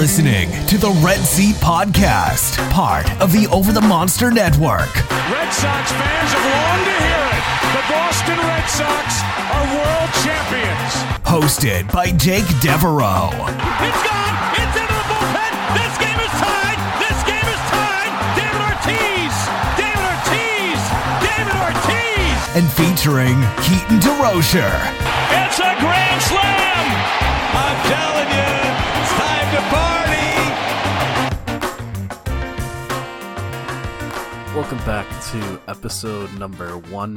listening to the Red Seat Podcast, part of the Over the Monster Network. Red Sox fans have longed to hear it. The Boston Red Sox are world champions. Hosted by Jake Devereaux. It's gone. It's into the bullpen. This game is tied. This game is tied. David Ortiz. David Ortiz. David Ortiz. And featuring Keaton DeRocher. It's a grand slam. I'm telling you, it's time to party. Welcome back to episode number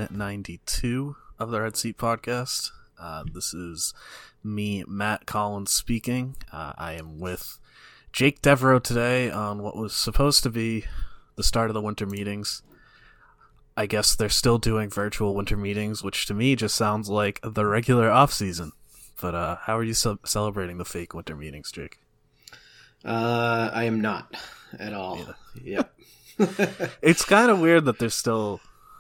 192 of the Red Seat Podcast. This is me, Matt Collins, speaking. I am with Jake Devereaux today on what was supposed to be the start of the winter meetings. I guess they're still doing virtual winter meetings, which to me just sounds like the regular off-season. But how are you celebrating the fake winter meetings, Jake? I am not at all. Yep. It's kind of weird that they're still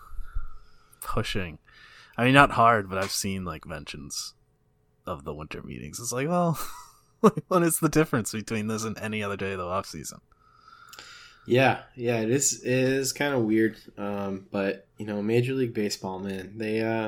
pushing. I mean, not hard, but I've seen like mentions of the winter meetings. It's like, well, what is the difference between this and any other day of the off season? Yeah, it is kind of weird. But you know, Major League Baseball, man,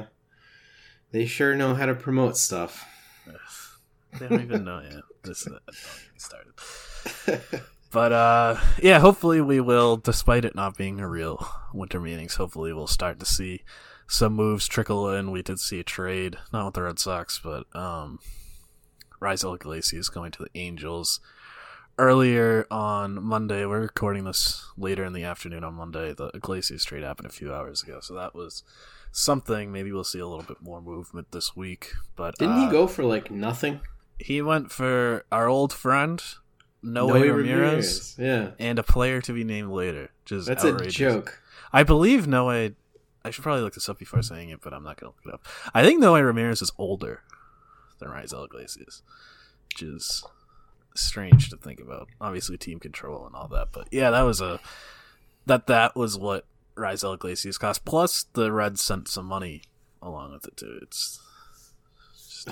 they sure know how to promote stuff. They don't even know yet. This don't even started. But yeah, hopefully we will, despite it not being a real winter meetings, hopefully we'll start to see some moves trickle in. We did see a trade, not with the Red Sox, but Raisel Iglesias going to the Angels. Earlier on Monday, we're recording this later in the afternoon on Monday, the Iglesias trade happened a few hours ago, so that was something. Maybe we'll see a little bit more movement this week. But didn't he go for like nothing? He went for our old friend Noe Ramirez, yeah, and a player to be named later. That's outrageous. A joke. I believe Noe. I should probably look this up before saying it, but I'm not going to look it up. I think Noe Ramirez is older than Raisel Iglesias, which is strange to think about. Obviously, team control and all that, but yeah, that was that was what Raisel Iglesias cost. Plus, the Reds sent some money along with it too. It's just an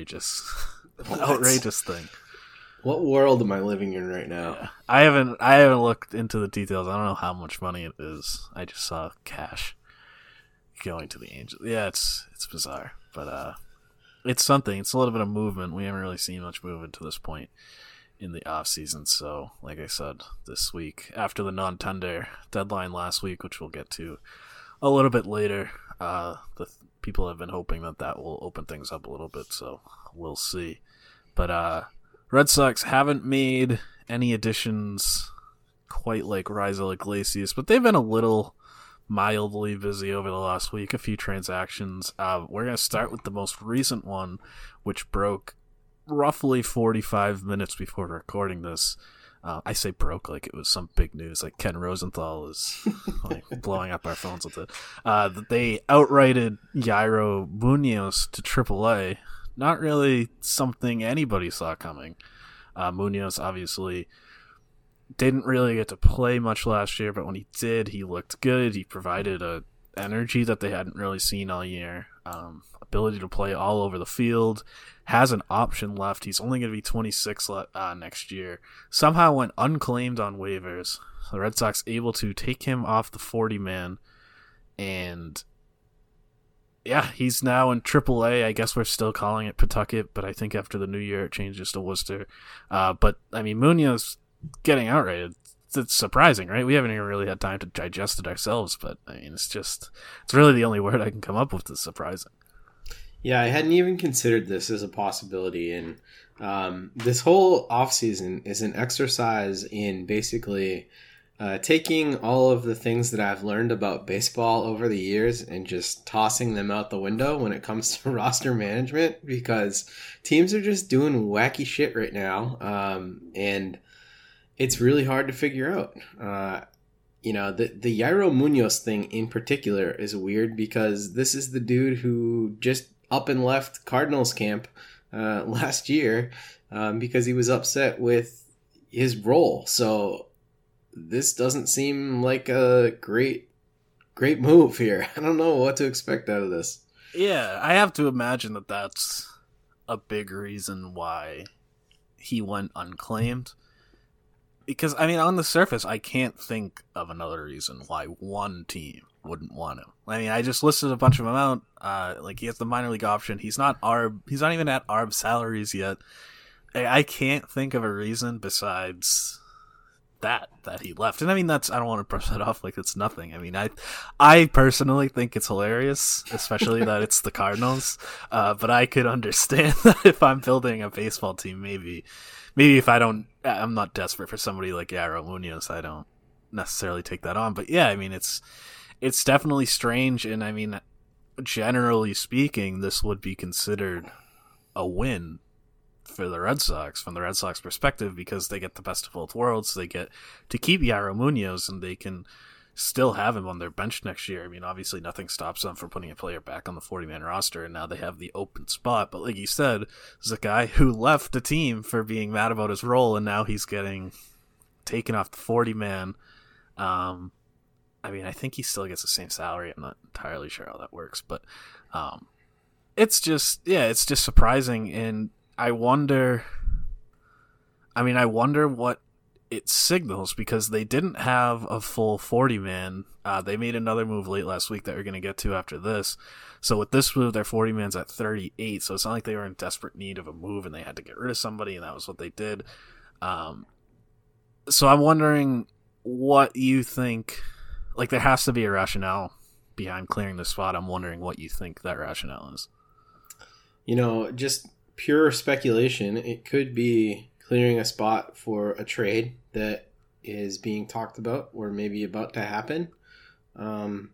outrageous thing. What world am I living in right now? Yeah. I haven't looked into the details. I don't know how much money it is. I just saw cash going to the Angels. Yeah, it's bizarre, but it's something. It's a little bit of movement. We haven't really seen much movement to this point in the off season. So, like I said, this week after the non-tender deadline last week, which we'll get to a little bit later, the people have been hoping that will open things up a little bit. So we'll see. But Red Sox haven't made any additions quite like Raisel Iglesias, but they've been a little mildly busy over the last week. A few transactions. We're going to start with the most recent one, which broke roughly 45 minutes before recording this. I say broke like it was some big news, like Ken Rosenthal is like blowing up our phones with it. They outrighted Yairo Munoz to AAA. Not really something anybody saw coming. Munoz obviously didn't really get to play much last year, but when he did, he looked good. He provided a energy that they hadn't really seen all year. Ability to play all over the field. Has an option left. He's only going to be 26 next year. Somehow went unclaimed on waivers. The Red Sox able to take him off the 40-man. And yeah, he's now in AAA. I guess we're still calling it Pawtucket, but I think after the new year it changes to Worcester. But, I mean, Munoz getting outrighted, it's surprising, right? We haven't even really had time to digest it ourselves, but, I mean, it's really the only word I can come up with that's surprising. Yeah, I hadn't even considered this as a possibility, and this whole offseason is an exercise in basically taking all of the things that I've learned about baseball over the years and just tossing them out the window when it comes to roster management, because teams are just doing wacky shit right now, and it's really hard to figure out. You know, the Yairo Munoz thing in particular is weird because this is the dude who just up and left Cardinals camp last year because he was upset with his role. So this doesn't seem like a great move here. I don't know what to expect out of this. Yeah, I have to imagine that that's a big reason why he went unclaimed. because, I mean, on the surface, I can't think of another reason why one team wouldn't want him. I mean, I just listed a bunch of them out. Like, he has the minor league option. He's not even at ARB salaries yet. I can't think of a reason besides that he left. And I mean, I don't want to brush that off like it's nothing. I mean, I personally think it's hilarious, especially that it's the Cardinals. But I could understand that if I'm building a baseball team, maybe if I'm not desperate for somebody like Yairo Munoz, I don't necessarily take that on. But yeah, I mean, it's definitely strange. And I mean, generally speaking, this would be considered a win for the Red Sox, from the Red Sox perspective, because they get the best of both worlds. They get to keep Yairo Munoz, and they can still have him on their bench next year. I mean, obviously nothing stops them from putting a player back on the 40-man roster, and now they have the open spot. But like you said, there's a guy who left the team for being mad about his role, and now he's getting taken off the 40-man. I mean, I think he still gets the same salary. I'm not entirely sure how that works, but it's just surprising. And I wonder what it signals, because they didn't have a full 40-man. They made another move late last week that we're going to get to after this. So with this move, their 40-man's at 38. So it's not like they were in desperate need of a move and they had to get rid of somebody, and that was what they did. So I'm wondering what you think. Like, there has to be a rationale behind clearing the spot. I'm wondering what you think that rationale is. Just pure speculation. It could be clearing a spot for a trade that is being talked about or maybe about to happen. I'm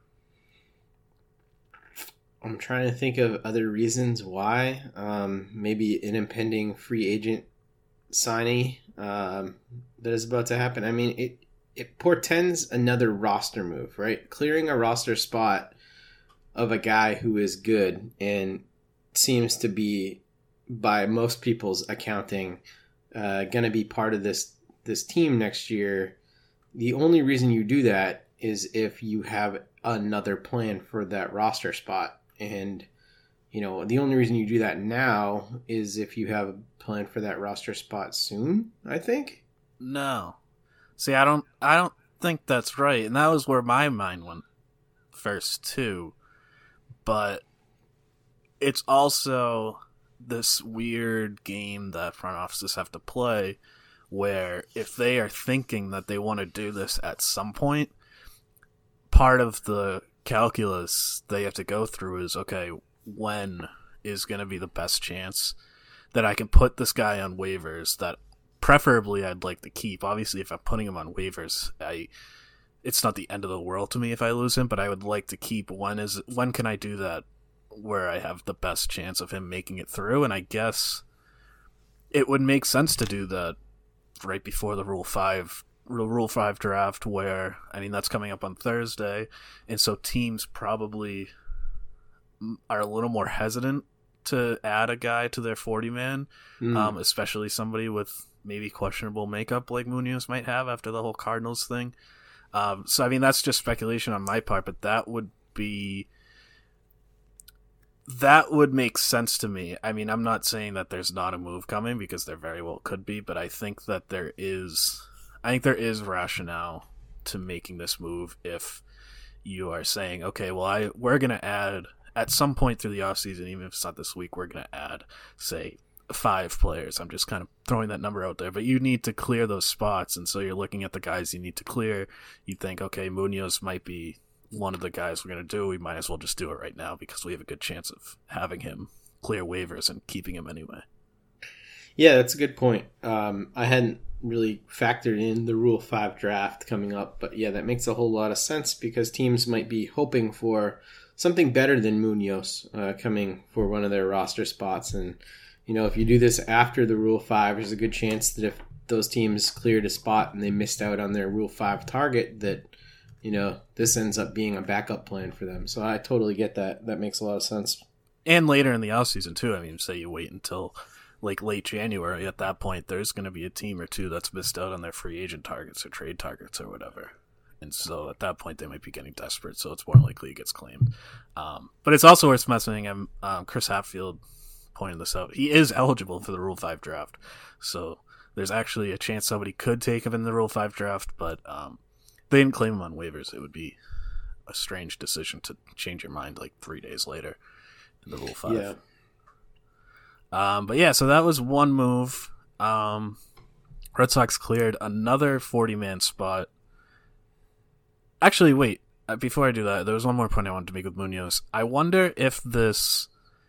trying to think of other reasons why. Maybe an impending free agent signee that is about to happen. I mean, it portends another roster move, right? Clearing a roster spot of a guy who is good and seems to be, by most people's accounting, going to be part of this team next year. The only reason you do that is if you have another plan for that roster spot. And, the only reason you do that now is if you have a plan for that roster spot soon, I think. No. See, I don't think that's right. And that was where my mind went first, too. But it's also this weird game that front offices have to play, where if they are thinking that they want to do this at some point, part of the calculus they have to go through is, okay, when is going to be the best chance that I can put this guy on waivers that preferably I'd like to keep. Obviously, if I'm putting him on waivers, it's not the end of the world to me if I lose him, but I would like to keep. When can I do that where I have the best chance of him making it through? And I guess it would make sense to do that right before the Rule 5 draft, where, I mean, that's coming up on Thursday, and so teams probably are a little more hesitant to add a guy to their 40-man, especially somebody with maybe questionable makeup like Munoz might have after the whole Cardinals thing. So, I mean, that's just speculation on my part, but that would make sense to me. I mean, I'm not saying that there's not a move coming, because there very well could be, but I think that there is rationale to making this move if you are saying, okay, well, we're going to add, at some point through the offseason, even if it's not this week, we're going to add, say, 5 players. I'm just kind of throwing that number out there, but you need to clear those spots, and so you're looking at the guys you need to clear. You think, okay, Munoz might be one of the guys we're going to do. We might as well just do it right now because we have a good chance of having him clear waivers and keeping him anyway. Yeah, that's a good point. I hadn't really factored in the Rule 5 draft coming up, but yeah, that makes a whole lot of sense, because teams might be hoping for something better than Munoz coming for one of their roster spots. And, if you do this after the Rule 5, there's a good chance that if those teams cleared a spot and they missed out on their Rule 5 target, that this ends up being a backup plan for them. So I totally get that. That makes a lot of sense. And later in the offseason, too. I mean, say you wait until like late January. At that point, there's going to be a team or two that's missed out on their free agent targets or trade targets or whatever. And so at that point, they might be getting desperate. So it's more likely he gets claimed. But it's also worth mentioning, Chris Hatfield pointed this out. He is eligible for the Rule 5 draft. So there's actually a chance somebody could take him in the Rule 5 draft, but they didn't claim him on waivers. It would be a strange decision to change your mind like 3 days later in the Rule 5. Yeah. But yeah, so that was one move. Red Sox cleared another 40-man spot. Actually, wait. Before I do that, there was one more point I wanted to make with Munoz. I wonder if this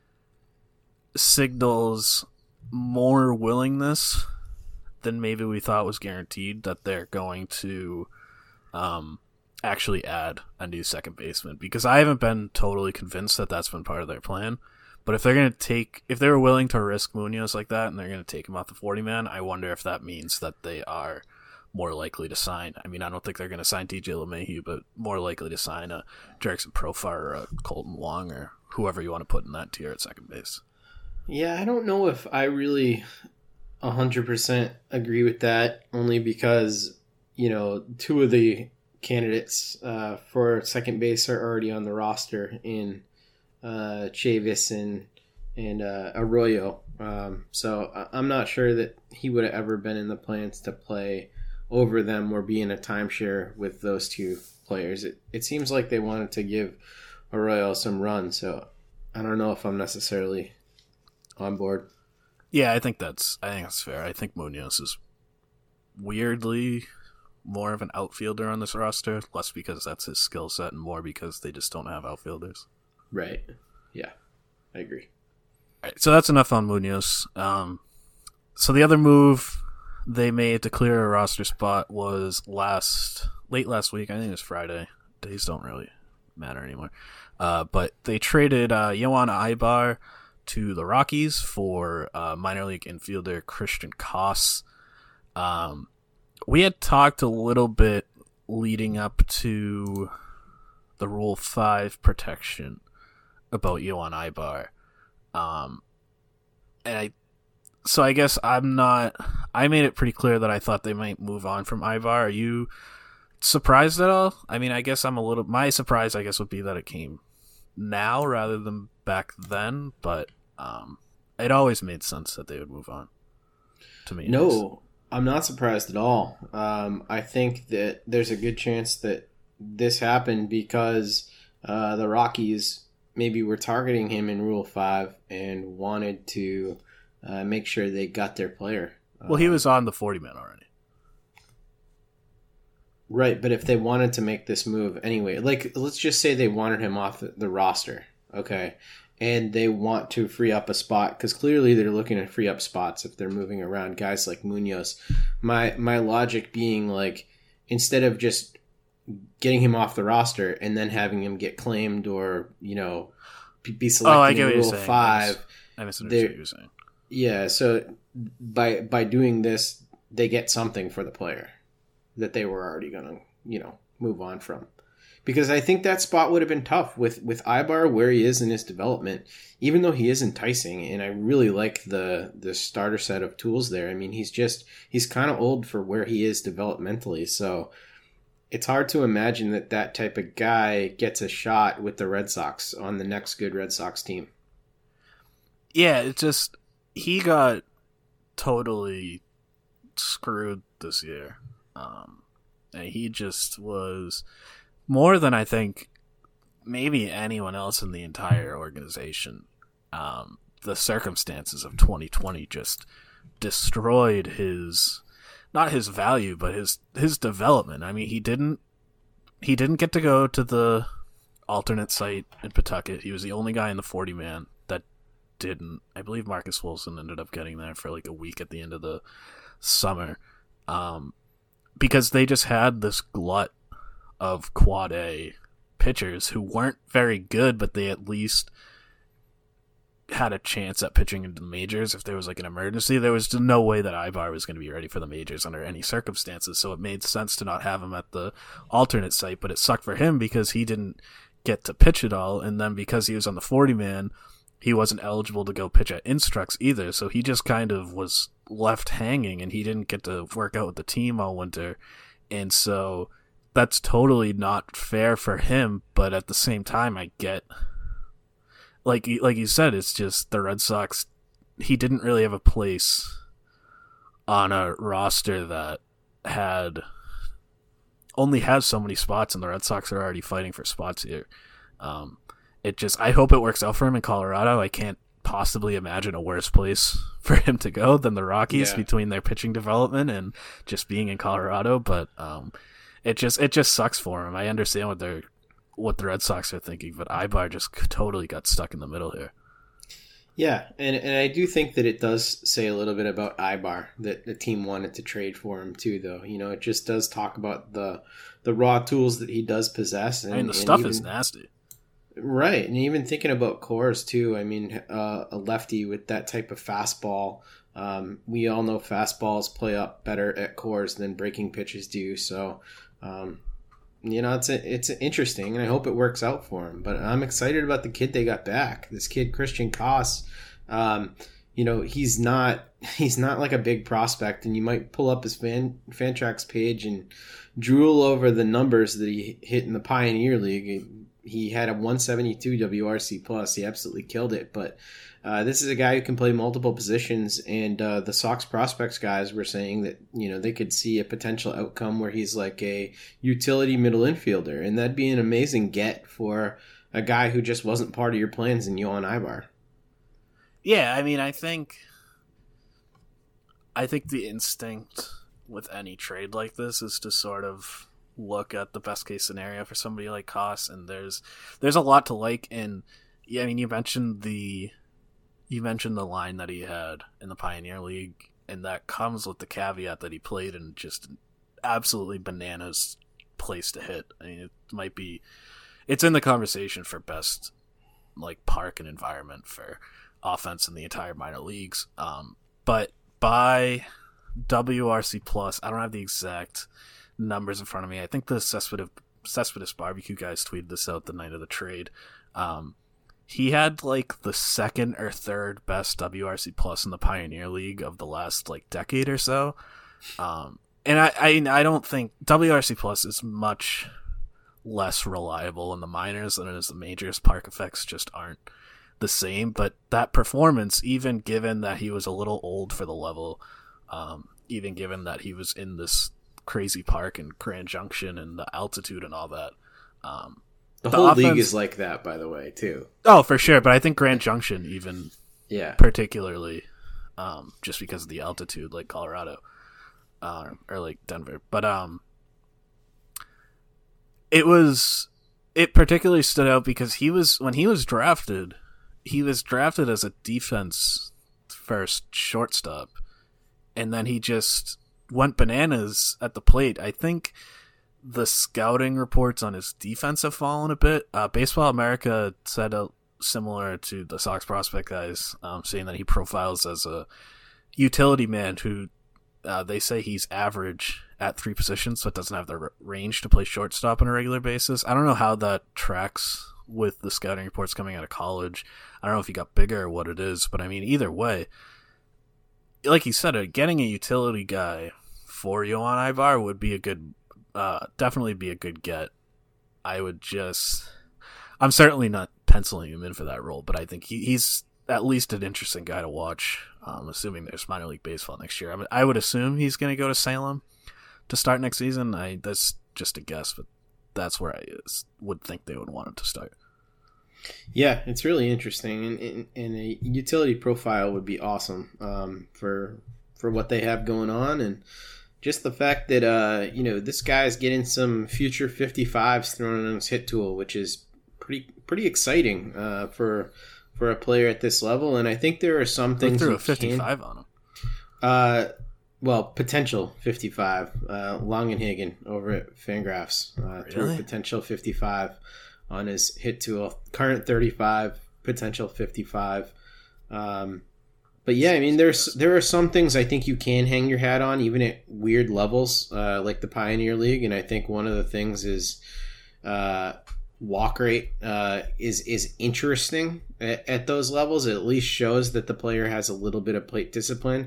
signals more willingness than maybe we thought was guaranteed, that they're going to actually add a new second baseman. Because I haven't been totally convinced that that's been part of their plan. But if they were willing to risk Munoz like that and they're going to take him off the 40-man, I wonder if that means that they are more likely to sign. I mean, I don't think they're going to sign DJ LeMahieu, but more likely to sign a Jerickson Profar or a Colton Wong or whoever you want to put in that tier at second base. Yeah, I don't know if I really 100% agree with that, only because, two of the candidates for second base are already on the roster in Chavis and Arroyo. So I'm not sure that he would have ever been in the plans to play over them or be in a timeshare with those two players. It seems like they wanted to give Arroyo some run, so I don't know if I'm necessarily on board. Yeah, I think that's fair. I think Munoz is weirdly more of an outfielder on this roster, less because that's his skill set and more because they just don't have outfielders. Right. Yeah, I agree. All right, so that's enough on Munoz. So the other move they made to clear a roster spot was late last week. I think it was Friday. Days don't really matter anymore. But they traded Yohan Aybar to the Rockies for minor league infielder Christian Koss. We had talked a little bit leading up to the Rule 5 protection about Yohan Aybar. So I guess I made it pretty clear that I thought they might move on from Aybar. Are you surprised at all? I mean, I guess my surprise, I guess, would be that it came now rather than back then, but it always made sense that they would move on to me. No, I'm not surprised at all. I think that there's a good chance that this happened because the Rockies maybe were targeting him in Rule 5 and wanted to make sure they got their player. Well, he was on the 40-man already. Right, but if they wanted to make this move anyway, like let's just say they wanted him off the roster, okay, and they want to free up a spot, because clearly they're looking to free up spots if they're moving around guys like Munoz. My logic being, like, instead of just getting him off the roster and then having him get claimed or, be selected in Rule 5. I misunderstood what you were saying. Yeah, so by doing this, they get something for the player that they were already going to, move on from. Because I think that spot would have been tough with Aybar where he is in his development, even though he is enticing, and I really like the starter set of tools there. I mean, he's kind of old for where he is developmentally, so it's hard to imagine that type of guy gets a shot with the Red Sox on the next good Red Sox team. Yeah, it's just, he got totally screwed this year. And he just was, more than I think maybe anyone else in the entire organization, the circumstances of 2020 just destroyed not his value, but his development. I mean, he didn't get to go to the alternate site in Pawtucket. He was the only guy in the 40-man that didn't. I believe Marcus Wilson ended up getting there for like a week at the end of the summer. Because they just had this glut of quad A pitchers who weren't very good, but they at least had a chance at pitching into the majors if there was like an emergency. There was no way that Aybar was going to be ready for the majors under any circumstances, so it made sense to not have him at the alternate site, but it sucked for him because he didn't get to pitch at all, and then because he was on the 40-man, he wasn't eligible to go pitch at Instructs either, so he just kind of was left hanging, and he didn't get to work out with the team all winter, and so that's totally not fair for him, but at the same time, I get, like you said, it's just the Red Sox, he didn't really have a place on a roster that only has so many spots, and the Red Sox are already fighting for spots here. I hope it works out for him in Colorado. I can't possibly imagine a worse place for him to go than the Rockies between their pitching development and just being in Colorado. But it just sucks for him. I understand what the Red Sox are thinking, but Ibar just totally got stuck in the middle here. Yeah, and I do think that it does say a little bit about Ibar that the team wanted to trade for him too, though. It just does talk about the raw tools that he does possess. And, the stuff is nasty. Right, and even thinking about Coors too. A lefty with that type of fastball. We all know fastballs play up better at Coors than breaking pitches do. So, it's interesting, and I hope it works out for him. But I'm excited about the kid they got back. This kid Christian Koss. He's not like a big prospect, and you might pull up his Fantrax page and drool over the numbers that he hit in the Pioneer League. He had a 172 WRC plus. He absolutely killed it. But this is a guy who can play multiple positions, and the Sox prospects guys were saying that they could see a potential outcome where he's like a utility middle infielder, and that'd be an amazing get for a guy who just wasn't part of your plans in Yohan Ibar. Yeah, I think the instinct with any trade like this is to sort of look at the best case scenario for somebody like Koss, and there's a lot to like. And you mentioned the line that he had in the Pioneer League, and that comes with the caveat that he played in just an absolutely bananas place to hit. It's in the conversation for best park and environment for offense in the entire minor leagues. But by WRC plus, I don't have the exact numbers in front of me. I think the Cespedes Barbecue guys tweeted this out the night of the trade. He had the second or third best WRC plus in the Pioneer League of the last decade or so. And I don't think WRC plus is much less reliable in the minors than it is the majors. Park effects just aren't the same, but that performance, even given that he was a little old for the level, even given that he was in this crazy park and Grand Junction and the altitude and all that, the whole offense, league is like that, by the way, too. Oh, for sure, but I think Grand Junction even particularly, just because of the altitude, like Colorado or like Denver, but it particularly stood out because when he was drafted as a defense first shortstop, and then he just went bananas at the plate. I think the scouting reports on his defense have fallen a bit. Baseball America said similar to the Sox prospect guys, saying that he profiles as a utility man who they say he's average at three positions, but doesn't have the range to play shortstop on a regular basis. I don't know how that tracks with the scouting reports coming out of college. I don't know if he got bigger or what it is, but either way, like you said, getting a utility guy for Yohan Ibar would be definitely be a good get. I'm certainly not penciling him in for that role, but I think he's at least an interesting guy to watch. Assuming there's minor league baseball next year, I would assume he's going to go to Salem to start next season. That's just a guess, but that's where I would think they would want him to start. Yeah, it's really interesting, and a utility profile would be awesome for what they have going on, and just the fact that this guy's getting some future 55s thrown on his hit tool, which is pretty exciting for a player at this level. And I think there are some things threw a 55 on him. Well, potential 55. Longenhagen over at Fangraphs threw a potential 55 on his hit tool. Current 35, potential 55. But yeah, there are some things I think you can hang your hat on, even at weird levels, like the Pioneer League. And I think one of the things is walk rate is interesting at those levels. It at least shows that the player has a little bit of plate discipline.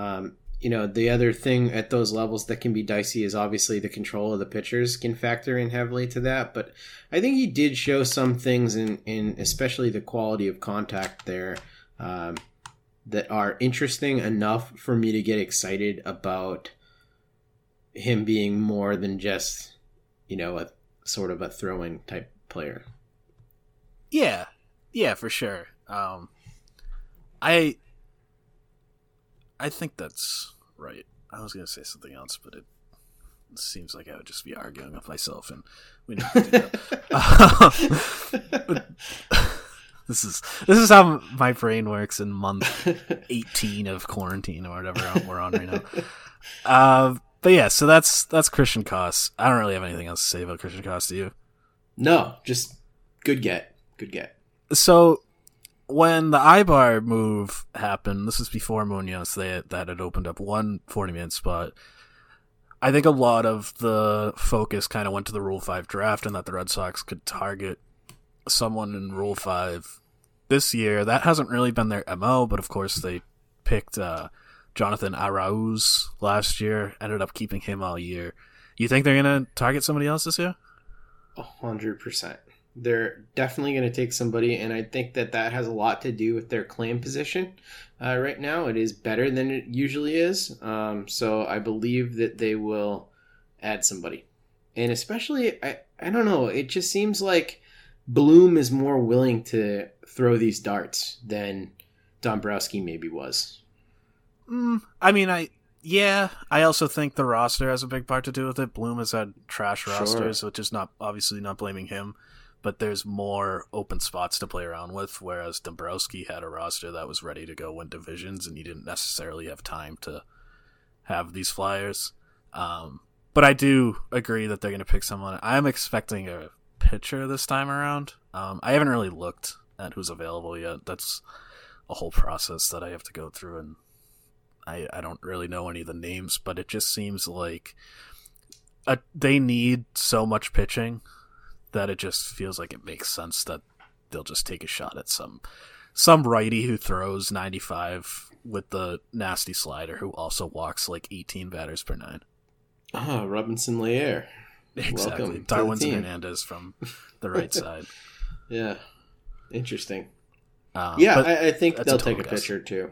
The other thing at those levels that can be dicey is obviously the control of the pitchers can factor in heavily to that. But I think he did show some things in especially the quality of contact there that are interesting enough for me to get excited about him being more than just, a sort of a throw-in type player. Yeah, for sure. I think that's right. I was going to say something else, but it seems like I would just be arguing with myself, and we don't do that. This is how my brain works in month 18 of quarantine or whatever we're on right now. But yeah, so that's Christian Koss. I don't really have anything else to say about Christian Koss. Do you? No, just good get. So when the Ibar move happened, this is before Munoz, that had opened up one 40-man spot. I think a lot of the focus kind of went to the Rule 5 draft and that the Red Sox could target someone in Rule 5 this year. That hasn't really been their MO, but of course they picked Jonathan Arauz last year, ended up keeping him all year. You think they're going to target somebody else this year? 100%. They're definitely going to take somebody, and I think that has a lot to do with their claim position. Right now, it is better than it usually is. So I believe that they will add somebody. And especially, I don't know, it just seems like Bloom is more willing to throw these darts than Dombrowski maybe was. I also think the roster has a big part to do with it. Bloom has had trash rosters, which is obviously not blaming him, but there's more open spots to play around with, whereas Dombrowski had a roster that was ready to go win divisions, and he didn't necessarily have time to have these flyers. But I do agree that they're going to pick someone. I'm expecting a pitcher this time around. I haven't really looked at who's available yet. That's a whole process that I have to go through, and I don't really know any of the names, but it just seems like they need so much pitching that it just feels like it makes sense that they'll just take a shot at some righty who throws 95 with the nasty slider who also walks like 18 batters per 9. Robinson Leyer. Exactly. Darwinson Hernandez from the right side. Yeah. Interesting. I think they'll take a pitcher too.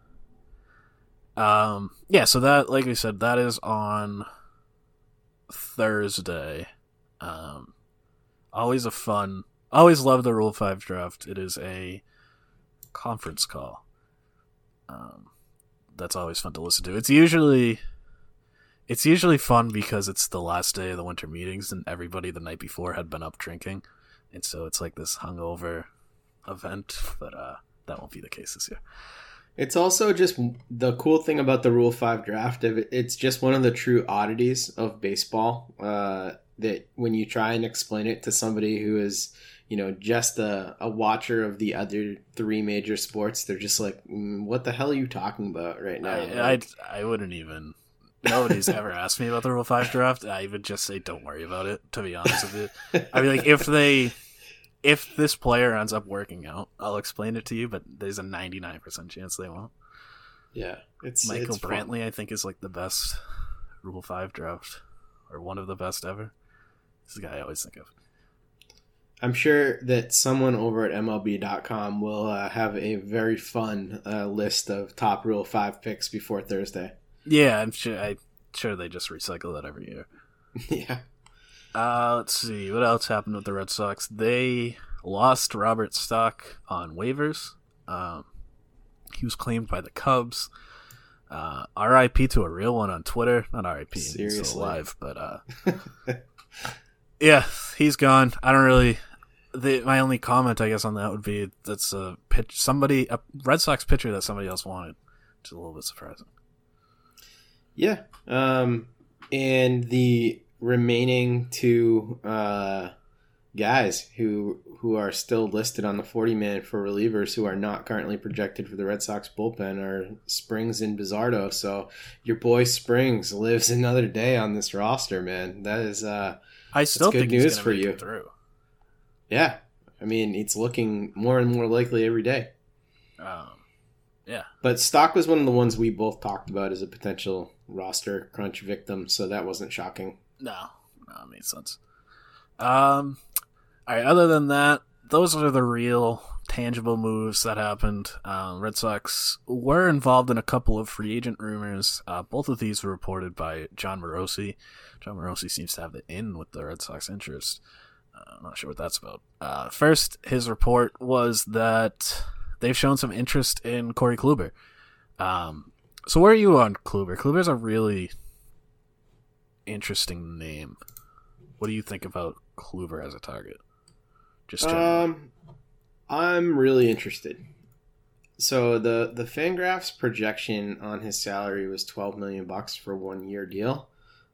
So that, like we said, that is on Thursday. Always love the Rule 5 draft. It is a conference call. That's always fun to listen to. It's usually fun because it's the last day of the winter meetings and everybody the night before had been up drinking. And so it's like this hungover event, but that won't be the case this year. It's also just the cool thing about the Rule 5 draft. It's just one of the true oddities of baseball, that when you try and explain it to somebody who is, just a watcher of the other three major sports, they're just like, what the hell are you talking about right now? I wouldn't even... Nobody's ever asked me about the Rule 5 draft. I would just say, don't worry about it, to be honest with you. I mean, like, if this player ends up working out, I'll explain it to you, but there's a 99% chance they won't. Yeah. Michael it's Brantley, fun. I think, is like the best Rule 5 draft, or one of the best ever. This is the guy I always think of. I'm sure that someone over at MLB.com will have a very fun list of top Rule 5 picks before Thursday. Yeah, I'm sure they just recycle that every year. Yeah. Let's see. What else happened with the Red Sox? They lost Robert Stock on waivers. He was claimed by the Cubs. RIP to a real one on Twitter. Not RIP, he's still alive, but yeah, he's gone. I don't really... my only comment, I guess, on that would be that's a Red Sox pitcher that somebody else wanted, which is a little bit surprising. Yeah. And the remaining two guys who are still listed on the 40-man for relievers who are not currently projected for the Red Sox bullpen are Springs and Bizzardo. So your boy Springs lives another day on this roster, man. That is I still good think news he's for you. Through. Yeah. I mean, it's looking more and more likely every day. Yeah. But Stock was one of the ones we both talked about as a potential roster crunch victim, so that wasn't shocking. No, it made sense. All right, other than that, those are the real tangible moves that happened. Red Sox were involved in a couple of free agent rumors. Both of these were reported by John Morosi. John Morosi seems to have the in with the Red Sox interest. I'm not sure what that's about. First, his report was that they've shown some interest in Corey Kluber. So where are you on Kluber? Kluber's a really interesting name. What do you think about Kluber as a target? Just I'm really interested. So the Fangraphs projection on his salary was $12 million for a 1-year deal.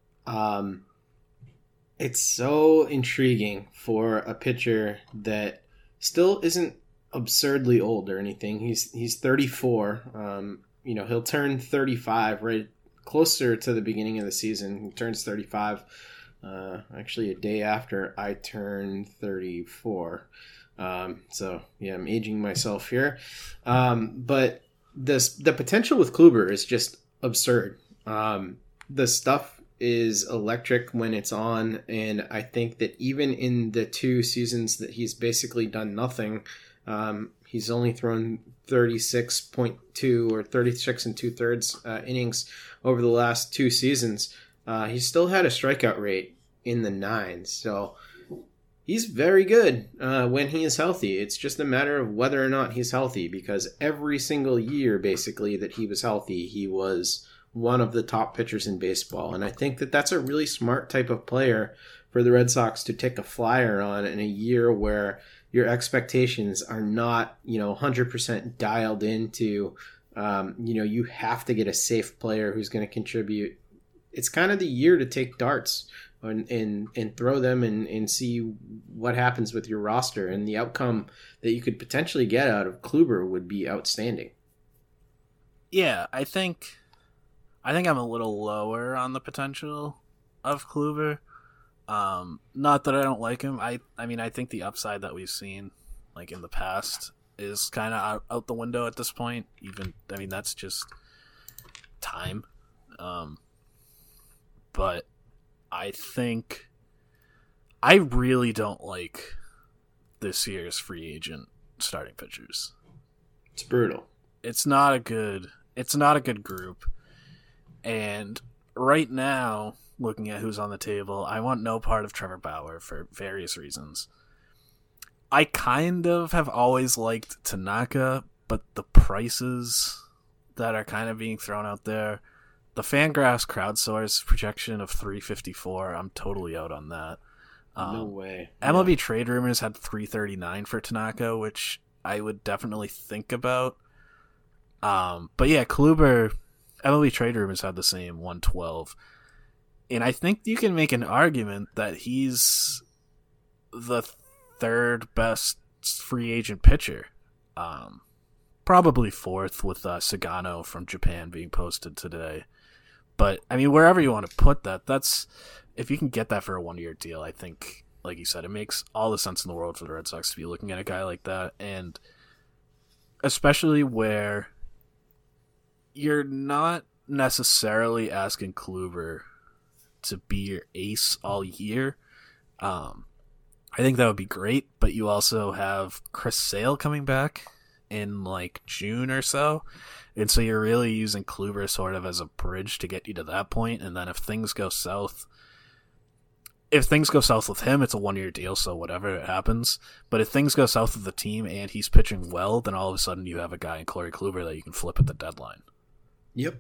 It's so intriguing for a pitcher that still isn't absurdly old or anything. He's 34. He'll turn 35 right closer to the beginning of the season. He turns 35 actually a day after I turn 34. So yeah, I'm aging myself here. But the potential with Kluber is just absurd. The stuff is electric when it's on, and I think that even in the 2 seasons that he's basically done nothing, he's only thrown 36.2 or 36 and 2/3 innings over the last 2 seasons. He still had a strikeout rate in the 9s, so he's very good when he is healthy. It's just a matter of whether or not he's healthy, because every single year basically that he was healthy, he was one of the top pitchers in baseball. And I think that that's a really smart type of player for the Red Sox to take a flyer on in a year where your expectations are not, 100% dialed into, you have to get a safe player who's going to contribute. It's kind of the year to take darts and throw them and see what happens with your roster. And the outcome that you could potentially get out of Kluber would be outstanding. Yeah, I think I'm a little lower on the potential of Kluber. Not that I don't like him. I mean, I think the upside that we've seen, like in the past, is kind of out the window at this point. That's just time. But I think I really don't like this year's free agent starting pitchers. It's brutal. It's not a good group. And right now, looking at who's on the table, I want no part of Trevor Bauer for various reasons. I kind of have always liked Tanaka, but the prices that are kind of being thrown out there, the Fangraphs crowdsource projection of $354, I'm totally out on that. No way. MLB Trade Rumors had $339 for Tanaka, which I would definitely think about. But yeah, Kluber, MLB Trade Rumors had the same, $112. And I think you can make an argument that he's the 3rd best free agent pitcher. Probably 4th with Sagano from Japan being posted today. But, I mean, wherever you want to put that, if you can get that for a 1-year deal, I think, like you said, it makes all the sense in the world for the Red Sox to be looking at a guy like that. And especially where you're not necessarily asking Kluber to be your ace all year. I think that would be great, but you also have Chris Sale coming back in like June or so, and so you're really using Kluber sort of as a bridge to get you to that point. And then if things go south with him, it's a 1-year deal, so whatever happens. But if things go south with the team and he's pitching well, then all of a sudden you have a guy in Corey Kluber that you can flip at the deadline. Yep.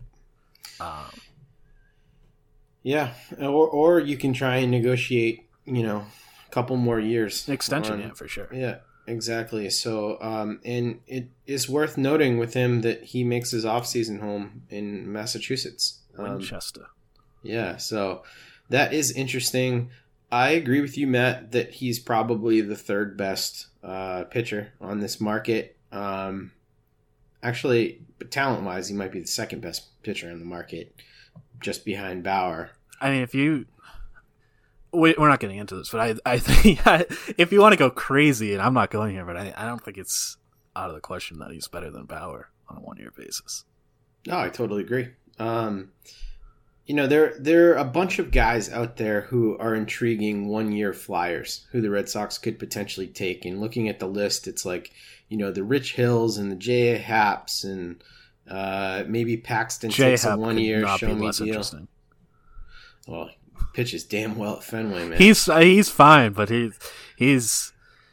Yeah, or you can try and negotiate, a couple more years. An extension, yeah, for sure. Yeah, exactly. So, and it is worth noting with him that he makes his off-season home in Massachusetts. Winchester. Yeah, so that is interesting. I agree with you, Matt, that he's probably the 3rd best pitcher on this market. Actually, but talent-wise, he might be the 2nd best pitcher on the market, just behind Bauer. I mean, we're not getting into this, but I think if you want to go crazy, and I'm not going here, but I don't think it's out of the question that he's better than Bauer on a 1-year basis. No, I totally agree. there are a bunch of guys out there who are intriguing 1-year flyers who the Red Sox could potentially take. And looking at the list, it's like, the Rich Hills and the J.A. Haps and maybe Paxton takes a 1-year show me deal. Interesting. Well, pitches damn well at Fenway, man. He's fine, but he's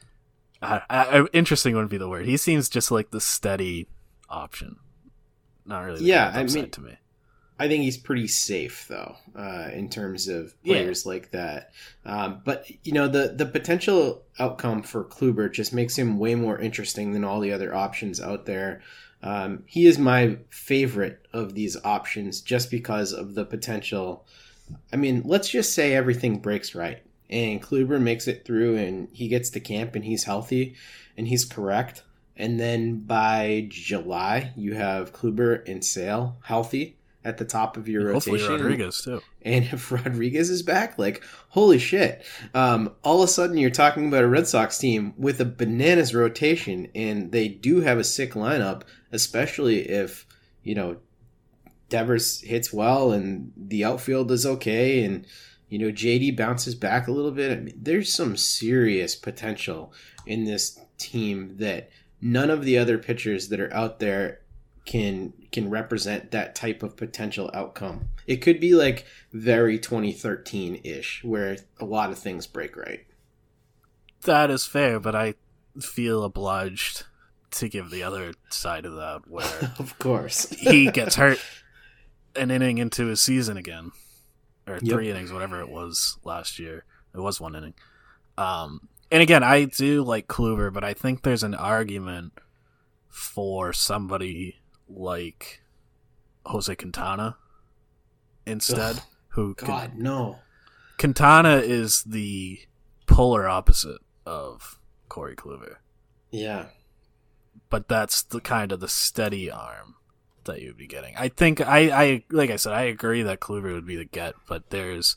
interesting wouldn't be the word. He seems just like the steady option. Not really. To me. I think he's pretty safe, though, in terms of players like that. But, the potential outcome for Kluber just makes him way more interesting than all the other options out there. He is my favorite of these options just because of the potential. I mean, let's just say everything breaks right and Kluber makes it through and he gets to camp and he's healthy and he's correct. And then by July, you have Kluber and Sale healthy at the top of your rotation. Hopefully Rodriguez too. And if Rodriguez is back, holy shit. All of a sudden you're talking about a Red Sox team with a bananas rotation, and they do have a sick lineup, especially if, Devers hits well and the outfield is okay and, JD bounces back a little bit. I mean, there's some serious potential in this team that none of the other pitchers that are out there can represent that type of potential outcome. It could be very 2013-ish, where a lot of things break right. That is fair, but I feel obliged to give the other side of that, where of course he gets hurt an inning into his season again, or 3 innings, whatever it was last year. It was 1 inning. And again, I do like Kluber, but I think there's an argument for somebody like Jose Quintana instead. No. Quintana is the polar opposite of Corey Kluber. Yeah. But that's the kind of the steady arm that you'd be getting. I think I like I said, I agree that Kluber would be the get, but there's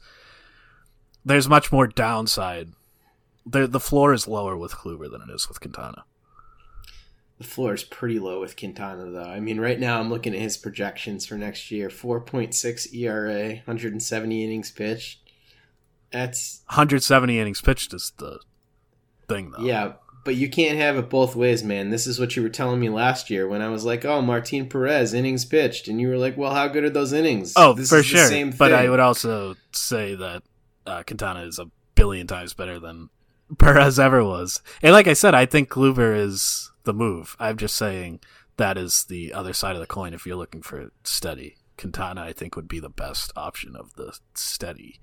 much more downside. The floor is lower with Kluber than it is with Quintana. The floor is pretty low with Quintana, though. I mean, right now I'm looking at his projections for next year. 4.6 ERA, 170 innings pitched. That's 170 innings pitched is the thing, though. Yeah, but you can't have it both ways, man. This is what you were telling me last year when I was like, oh, Martin Perez, innings pitched. And you were like, well, how good are those innings? Oh, this for is sure. The same thing. But I would also say that Quintana is a billion times better than Perez ever was. And like I said, I think Kluber is the move. I'm just saying that is the other side of the coin if you're looking for steady. Quintana, I think, would be the best option of the steady.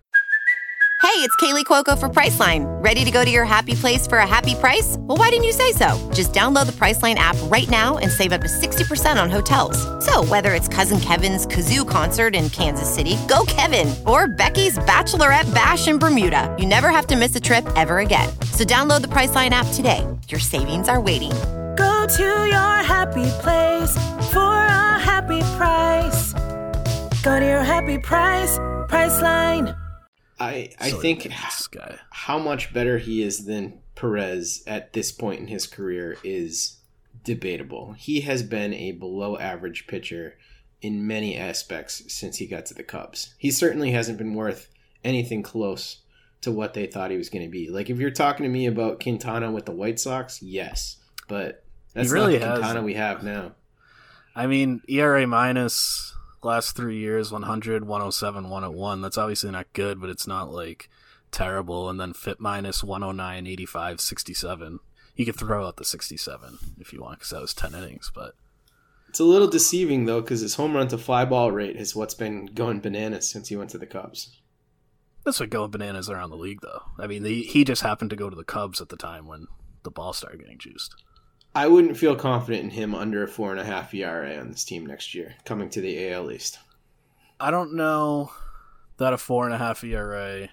Hey, it's Kaylee Cuoco for Priceline. Ready to go to your happy place for a happy price? Well, why didn't you say so? Just download the Priceline app right now and save up to 60% on hotels. So whether it's Cousin Kevin's Kazoo Concert in Kansas City, go Kevin, or Becky's Bachelorette Bash in Bermuda, you never have to miss a trip ever again. So download the Priceline app today. Your savings are waiting. Go to your happy place for a happy price. Go to your happy price, Priceline. I think how much better he is than Perez at this point in his career is debatable. He has been a below average pitcher in many aspects since he got to the Cubs. He certainly hasn't been worth anything close to what they thought he was going to be. Like, if you're talking to me about Quintana with the White Sox, yes, but that's really not the Quintana we have now. I mean, ERA minus last 3 years, 100, 107, 101. That's obviously not good, but it's not like terrible. And then FIP minus 109, 85, 67. You could throw out the 67 if you want, because that was 10 innings. But it's a little deceiving, though, because his home run to fly ball rate is what's been going bananas since he went to the Cubs. That's what going bananas around the league, though. I mean, he just happened to go to the Cubs at the time when the ball started getting juiced. I wouldn't feel confident in him under a 4.5 ERA on this team next year, coming to the AL East. I don't know that a 4.5 ERA.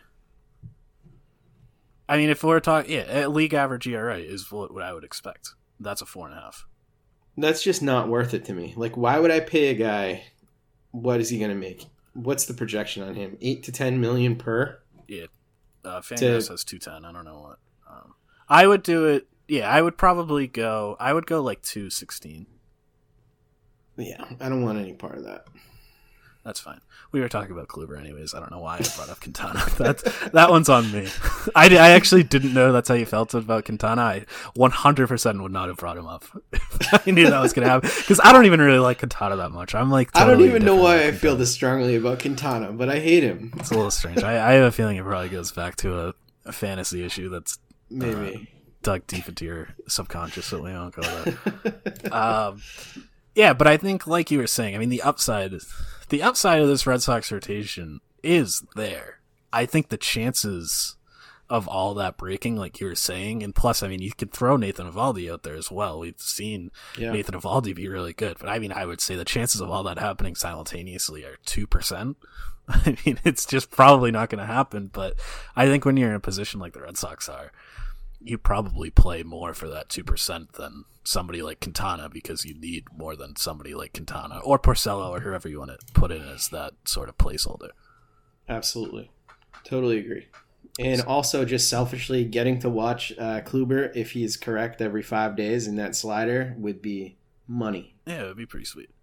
I mean, if we're talking, a league average ERA is what I would expect. That's a 4.5. That's just not worth it to me. Like, why would I pay a guy? What is he going to make? What's the projection on him? 8 to 10 million per? Yeah, Fangraphs says 210. I don't know what. I would do it. Yeah, I would probably go. I would go like 216. Yeah, I don't want any part of that. That's fine. We were talking about Kluber anyways. I don't know why I brought up Quintana. That one's on me. I actually didn't know that's how you felt about Quintana. I 100% would not have brought him up if I knew that was going to happen. Because I don't even really like Quintana that much. I'm like, totally I don't even know why I Quintana. feel this strongly about Quintana, but I hate him. It's a little strange. I have a feeling it probably goes back to a fantasy issue that's Maybe. dug deep into your subconscious, what we don't call that. Yeah, but I think, like you were saying, I mean, the upside of this Red Sox rotation is there. I think the chances of all that breaking, like you were saying, and plus, I mean, you could throw Nathan Eovaldi out there as well. We've seen Nathan Eovaldi be really good, but I mean, I would say the chances of all that happening simultaneously are 2%. I mean, it's just probably not going to happen, but I think when you're in a position like the Red Sox are, you probably play more for that 2% than somebody like Quintana, because you need more than somebody like Quintana or Porcello or whoever you want to put in as that sort of placeholder. Absolutely. Totally agree. And also just selfishly getting to watch Kluber, if he's correct every 5 days in that slider, would be money. Yeah, it would be pretty sweet.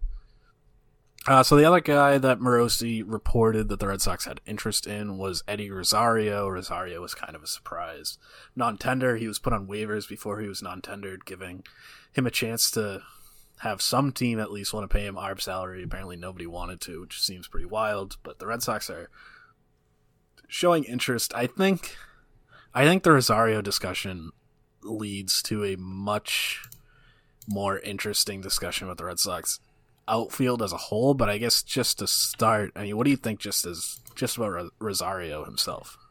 So the other guy that Morosi reported that the Red Sox had interest in was Eddie Rosario. Rosario was kind of a surprise non-tender. He was put on waivers before he was non-tendered, giving him a chance to have some team at least want to pay him ARB salary. Apparently nobody wanted to, which seems pretty wild. But the Red Sox are showing interest. I think the Rosario discussion leads to a much more interesting discussion with the Red Sox outfield as a whole, but I guess just to start, I mean, what do you think just about Rosario himself?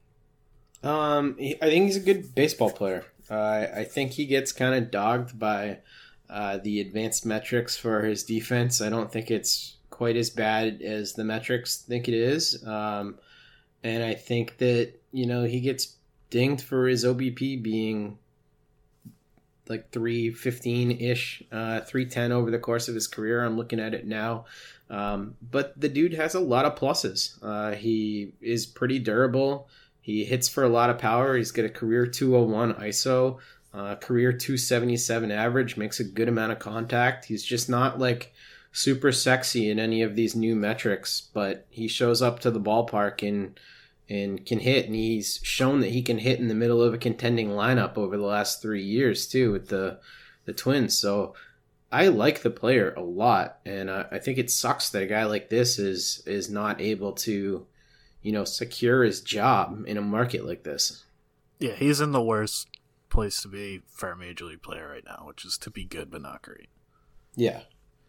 I think he's a good baseball player. I think he gets kind of dogged by the advanced metrics for his defense. I don't think it's quite as bad as the metrics think it is. And I think that, he gets dinged for his OBP being like 315-ish, 310 over the course of his career. I'm looking at it now. But the dude has a lot of pluses. He is pretty durable. He hits for a lot of power. He's got a career 201 ISO, career 277 average, makes a good amount of contact. He's just not like super sexy in any of these new metrics, but he shows up to the ballpark and can hit, and he's shown that he can hit in the middle of a contending lineup over the last 3 years too with the Twins. So I like the player a lot, and I think it sucks that a guy like this is not able to, secure his job in a market like this. Yeah, he's in the worst place to be for a major league player right now, which is to be good but not great. Yeah.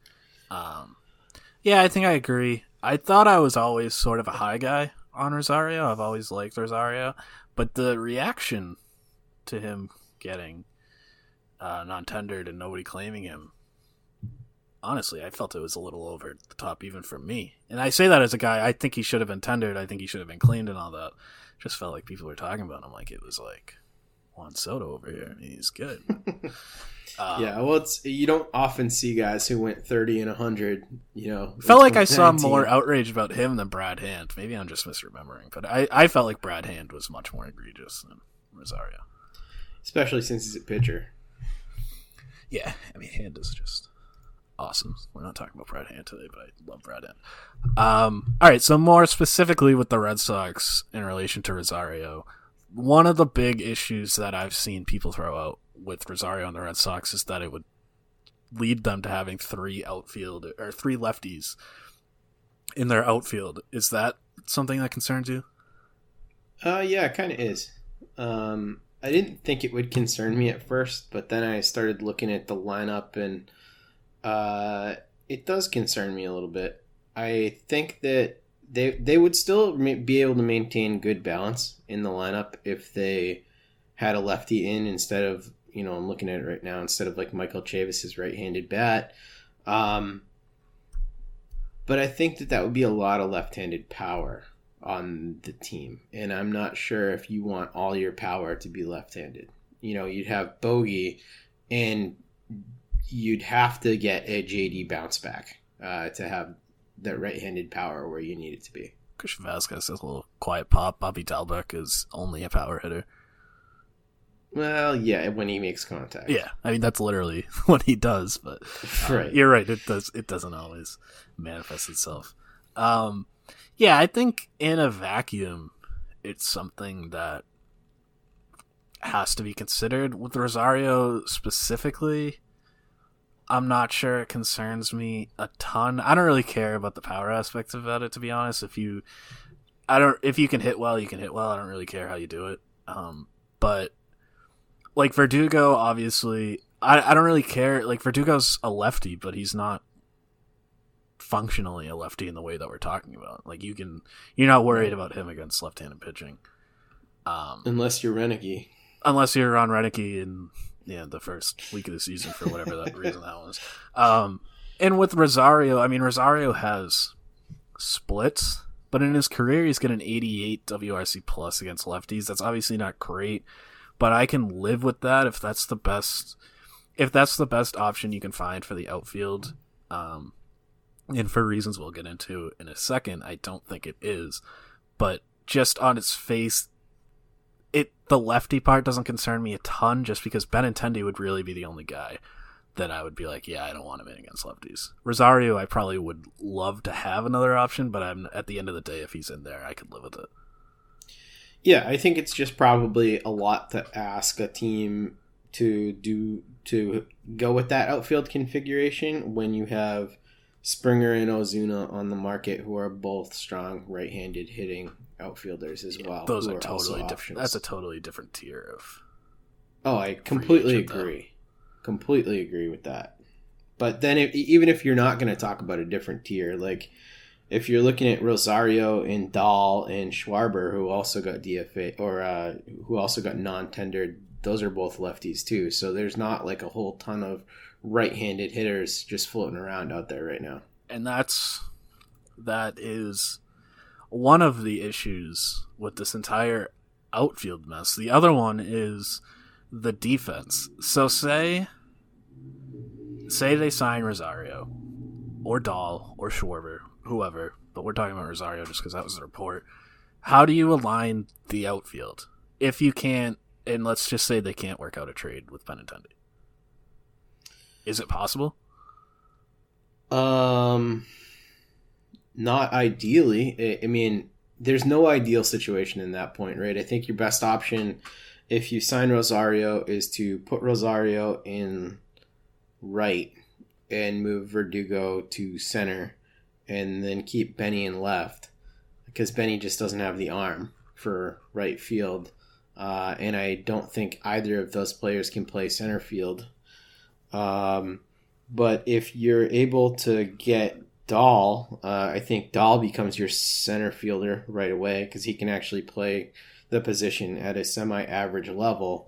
Yeah, I think I agree. I thought I was always sort of a high guy on Rosario. I've always liked Rosario, but the reaction to him getting non-tendered and nobody claiming him, honestly, I felt it was a little over the top even for me. And I say that as a guy, I think he should have been tendered. I think he should have been cleaned and all that. Just felt like people were talking about him like it was like Juan Soto over here. He's good. Yeah, well, you don't often see guys who went 30 and 100. Felt like I saw more outrage about him than Brad Hand. Maybe I'm just misremembering, but I felt like Brad Hand was much more egregious than Rosario, especially since he's a pitcher. Yeah, I mean, Hand is just awesome. We're not talking about Brad Hand today, but I love Brad Hand. All right, so more specifically with the Red Sox in relation to Rosario, one of the big issues that I've seen people throw out with Rosario and the Red Sox is that it would lead them to having three lefties in their outfield. Is that something that concerns you? Yeah, it kind of is. I didn't think it would concern me at first, but then I started looking at the lineup, and it does concern me a little bit. I think that they would still be able to maintain good balance in the lineup if they had a lefty in instead of, I'm looking at it right now, instead of like Michael Chavis's right-handed bat. But I think that would be a lot of left-handed power on the team. And I'm not sure if you want all your power to be left-handed. You'd have Bogey, and you'd have to get a JD bounce back to have that right-handed power where you need it to be. Christian Vasquez has a little quiet pop. Bobby Dalbec is only a power hitter. Well, yeah, when he makes contact. Yeah, I mean, that's literally what he does, but right. You're right, it doesn't always manifest itself. Yeah, I think in a vacuum, it's something that has to be considered. With Rosario specifically, I'm not sure it concerns me a ton. I don't really care about the power aspects about it, to be honest. If you can hit well, you can hit well. I don't really care how you do it. But like Verdugo, obviously, I don't really care. Like Verdugo's a lefty, but he's not functionally a lefty in the way that we're talking about. Like you're not worried about him against left-handed pitching. Unless you're Renicky. Unless you're on Renicky in the first week of the season for whatever that reason that was. And with Rosario, I mean, Rosario has splits, but in his career he's got an 88 WRC plus against lefties. That's obviously not great, but I can live with that if that's the best option you can find for the outfield. And for reasons we'll get into in a second, I don't think it is. But just on its face, the lefty part doesn't concern me a ton, just because Benintendi would really be the only guy that I would be like, yeah, I don't want him in against lefties. Rosario, I probably would love to have another option, but at the end of the day, if he's in there, I could live with it. Yeah, I think it's just probably a lot to ask a team to go with that outfield configuration when you have Springer and Ozuna on the market, who are both strong right-handed hitting outfielders as well. Those are totally different. That's a totally different tier of. Oh, I completely agree. Completely agree with that. But then, even if you're not going to talk about a different tier, like if you're looking at Rosario and Dahl and Schwarber, who also got DFA or who also got non-tendered, those are both lefties too. So there's not like a whole ton of right-handed hitters just floating around out there right now. And that is one of the issues with this entire outfield mess. The other one is the defense. So say they sign Rosario or Dahl or Schwarber, whoever, but we're talking about Rosario just because that was the report. How do you align the outfield if you can't, and let's just say they can't work out a trade with Benintendi? Is it possible? Not ideally. I mean, there's no ideal situation in that point, right? I think your best option, if you sign Rosario, is to put Rosario in right and move Verdugo to center, and then keep Benny in left, because Benny just doesn't have the arm for right field, and I don't think either of those players can play center field. But if you're able to get Dahl, I think Dahl becomes your center fielder right away, because he can actually play the position at a semi-average level.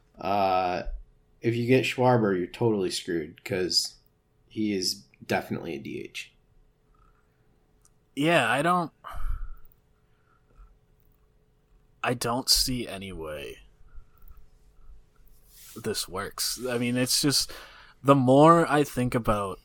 If you get Schwarber, you're totally screwed, because he is definitely a DH. Yeah, I don't see any way this works. I mean, it's just, the more I think about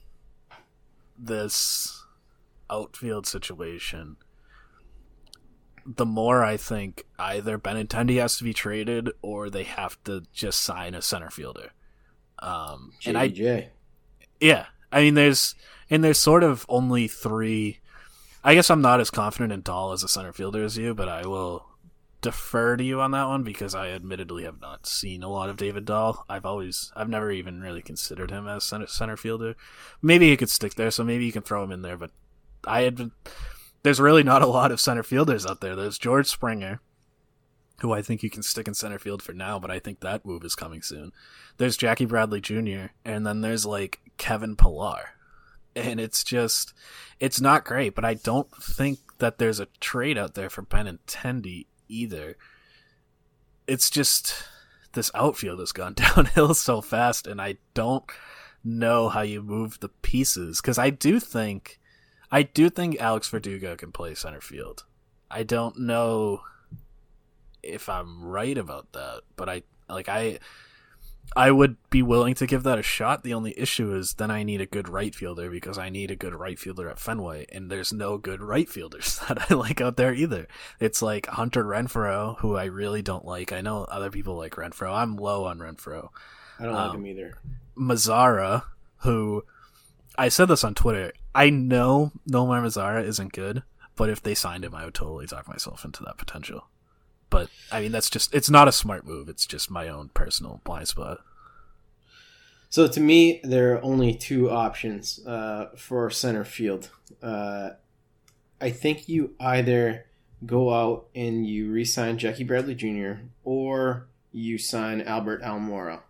this outfield situation, the more I think either Benintendi has to be traded or they have to just sign a center fielder. JJ. I mean, there's sort of only three. I guess I'm not as confident in Dahl as a center fielder as you, but I will defer to you on that one, because I admittedly have not seen a lot of David Dahl. I've never even really considered him as center fielder. Maybe he could stick there, so maybe you can throw him in there, but there's really not a lot of center fielders out there. There's George Springer, who I think you can stick in center field for now, but I think that move is coming soon. There's Jackie Bradley Jr., and then there's like Kevin Pillar. And it's not great, but I don't think that there's a trade out there for Benintendi either. It's just, this outfield has gone downhill so fast, and I don't know how you move the pieces, because I do think Alex Verdugo can play center field. I don't know if I'm right about that, but I would be willing to give that a shot. The only issue is then I need a good right fielder, because I need a good right fielder at Fenway, and there's no good right fielders that I like out there either. It's like Hunter Renfroe, who I really don't like. I know other people like Renfroe. I'm low on Renfroe. I don't like him either. Mazzara, who, I said this on Twitter, I know Nomar Mazara isn't good, but if they signed him, I would totally talk myself into that potential. But, I mean, it's not a smart move. It's just my own personal blind spot. So to me, there are only two options for center field. I think you either go out and you re-sign Jackie Bradley Jr. or you sign Albert Almora.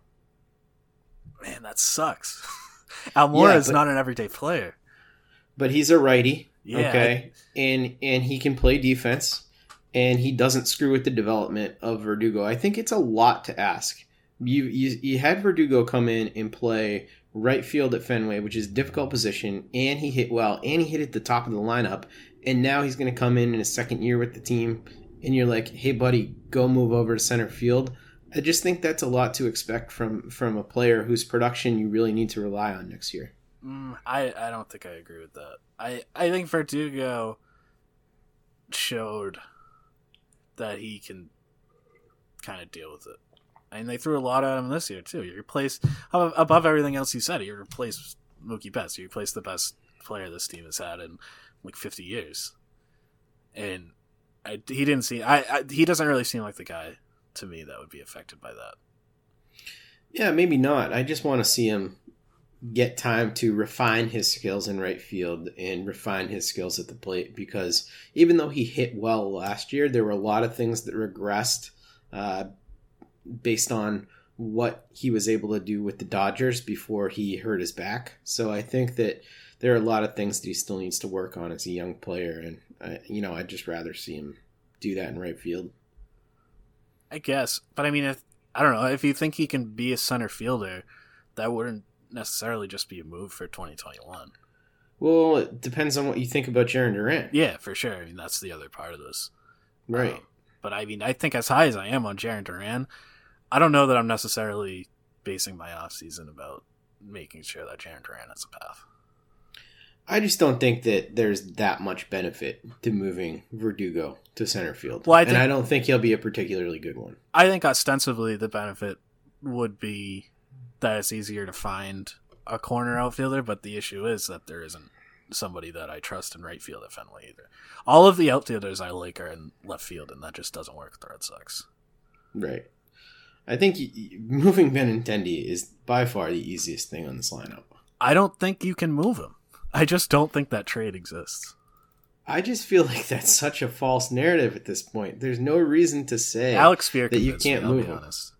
Man, that sucks. Almora is not an everyday player. But he's a righty, Yeah, okay? And he can play defense, and he doesn't screw with the development of Verdugo. I think it's a lot to ask. You had Verdugo come in and play right field at Fenway, which is a difficult position, and he hit well, and he hit at the top of the lineup, and now he's going to come in his second year with the team, and you're like, hey, buddy, go move over to center field. I just think that's a lot to expect from a player whose production you really need to rely on next year. I don't think I agree with that. I think Verdugo showed that he can kind of deal with it. And they threw a lot at him this year, too. You replace, above everything else he said, you replaced Mookie Betts. You replaced the best player this team has had in like 50 years. And he doesn't really seem like the guy to me that would be affected by that. Yeah, maybe not. I just want to see him get time to refine his skills in right field and refine his skills at the plate, because even though he hit well last year, there were a lot of things that regressed based on what he was able to do with the Dodgers before he hurt his back. So I think that there are a lot of things that he still needs to work on as a young player, and I'd just rather see him do that in right field. I guess, but I mean, I don't know, if you think he can be a center fielder, that wouldn't necessarily just be a move for 2021. Well, it depends on what you think about Jarren Duran. Yeah, for sure. I mean, that's the other part of this. Right. But I mean, I think as high as I am on Jarren Duran, I don't know that I'm necessarily basing my offseason about making sure that Jarren Duran has a path. I just don't think that there's that much benefit to moving Verdugo to center field. Well, I don't think he'll be a particularly good one. I think ostensibly the benefit would be that it's easier to find a corner outfielder, but the issue is that there isn't somebody that I trust in right field at Fenway either. All of the outfielders I like are in left field, and that just doesn't work with the Red Sox. Right. I think moving Benintendi is by far the easiest thing on this lineup. I don't think you can move him. I just don't think that trade exists. I just feel like that's such a false narrative at this point. There's no reason to say Alex Spear that you can't move him. Honest.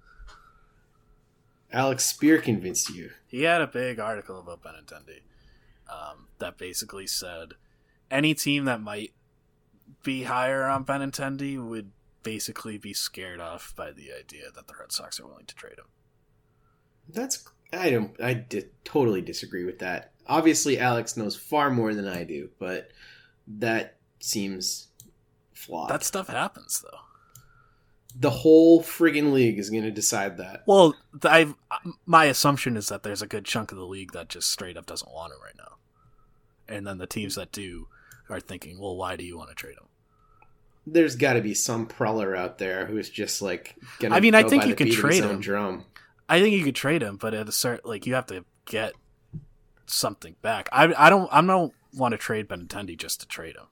Alex Spear convinced you. He had a big article about Benintendi that basically said any team that might be higher on Benintendi would basically be scared off by the idea that the Red Sox are willing to trade him. I totally disagree with that. Obviously, Alex knows far more than I do, but that seems flawed. That stuff happens, though. The whole friggin' league is going to decide that. Well, my assumption is that there's a good chunk of the league that just straight up doesn't want him right now. And then the teams that do are thinking, well, why do you want to trade him? There's got to be some preller out there who's just like going to I think you can trade him. Drum. I think you could trade him, but at a certain, you have to get something back. I don't want to trade Benintendi just to trade him.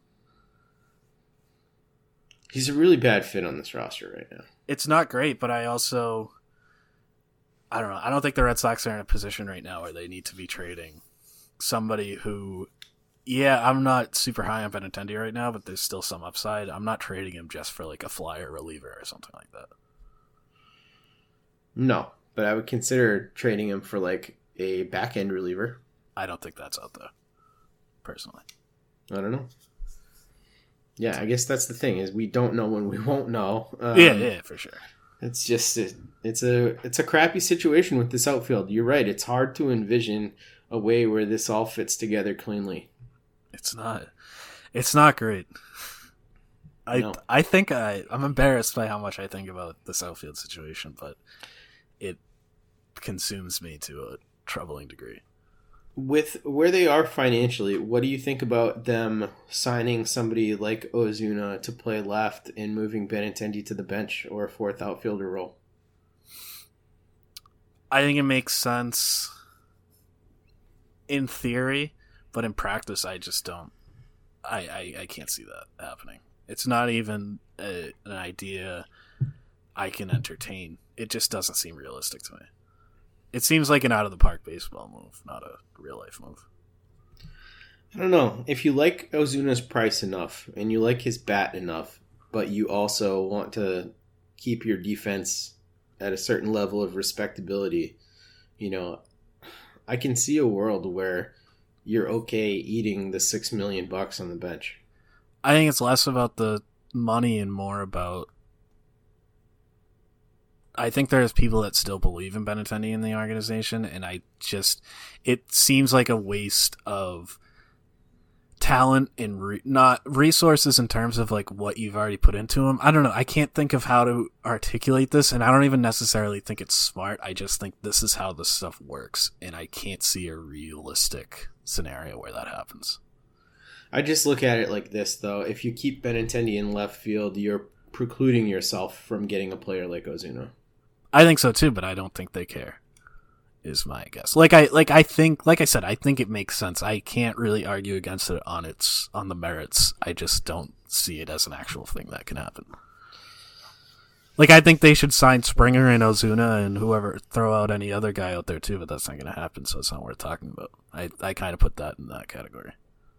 He's a really bad fit on this roster right now. It's not great, but I don't know. I don't think the Red Sox are in a position right now where they need to be trading somebody who, I'm not super high on Benintendi right now, but there's still some upside. I'm not trading him just for a flyer reliever or something like that. No, but I would consider trading him for a back end reliever. I don't think that's out there, personally. I don't know. Yeah, I guess that's the thing, is we don't know when we won't know. Yeah, for sure. It's just it's a crappy situation with this outfield. You're right. It's hard to envision a way where this all fits together cleanly. It's not great. I think I'm embarrassed by how much I think about this outfield situation, but it consumes me to a troubling degree. With where they are financially, what do you think about them signing somebody like Ozuna to play left and moving Benintendi to the bench or a fourth outfielder role? I think it makes sense in theory, But in practice, I just don't. I can't see that happening. It's not even an idea I can entertain. It just doesn't seem realistic to me. It seems like an out-of-the-park baseball move, not a real-life move. I don't know. If you like Ozuna's price enough, and you like his bat enough, but you also want to keep your defense at a certain level of respectability, I can see a world where you're okay eating the $6 million on the bench. I think it's less about the money and more about... I think there's people that still believe in Benintendi in the organization, and it seems like a waste of talent and not resources in terms of like what you've already put into him. I don't know. I can't think of how to articulate this, and I don't even necessarily think it's smart. I just think this is how this stuff works, and I can't see a realistic scenario where that happens. I just look at it like this, though. If you keep Benintendi in left field, you're precluding yourself from getting a player like Ozuna. I think so too, but I don't think they care, is my guess. Like I said, I think it makes sense. I can't really argue against it on the merits. I just don't see it as an actual thing that can happen. Like, I think they should sign Springer and Ozuna and whoever, throw out any other guy out there too, but that's not going to happen, so it's not worth talking about. I kind of put that in that category.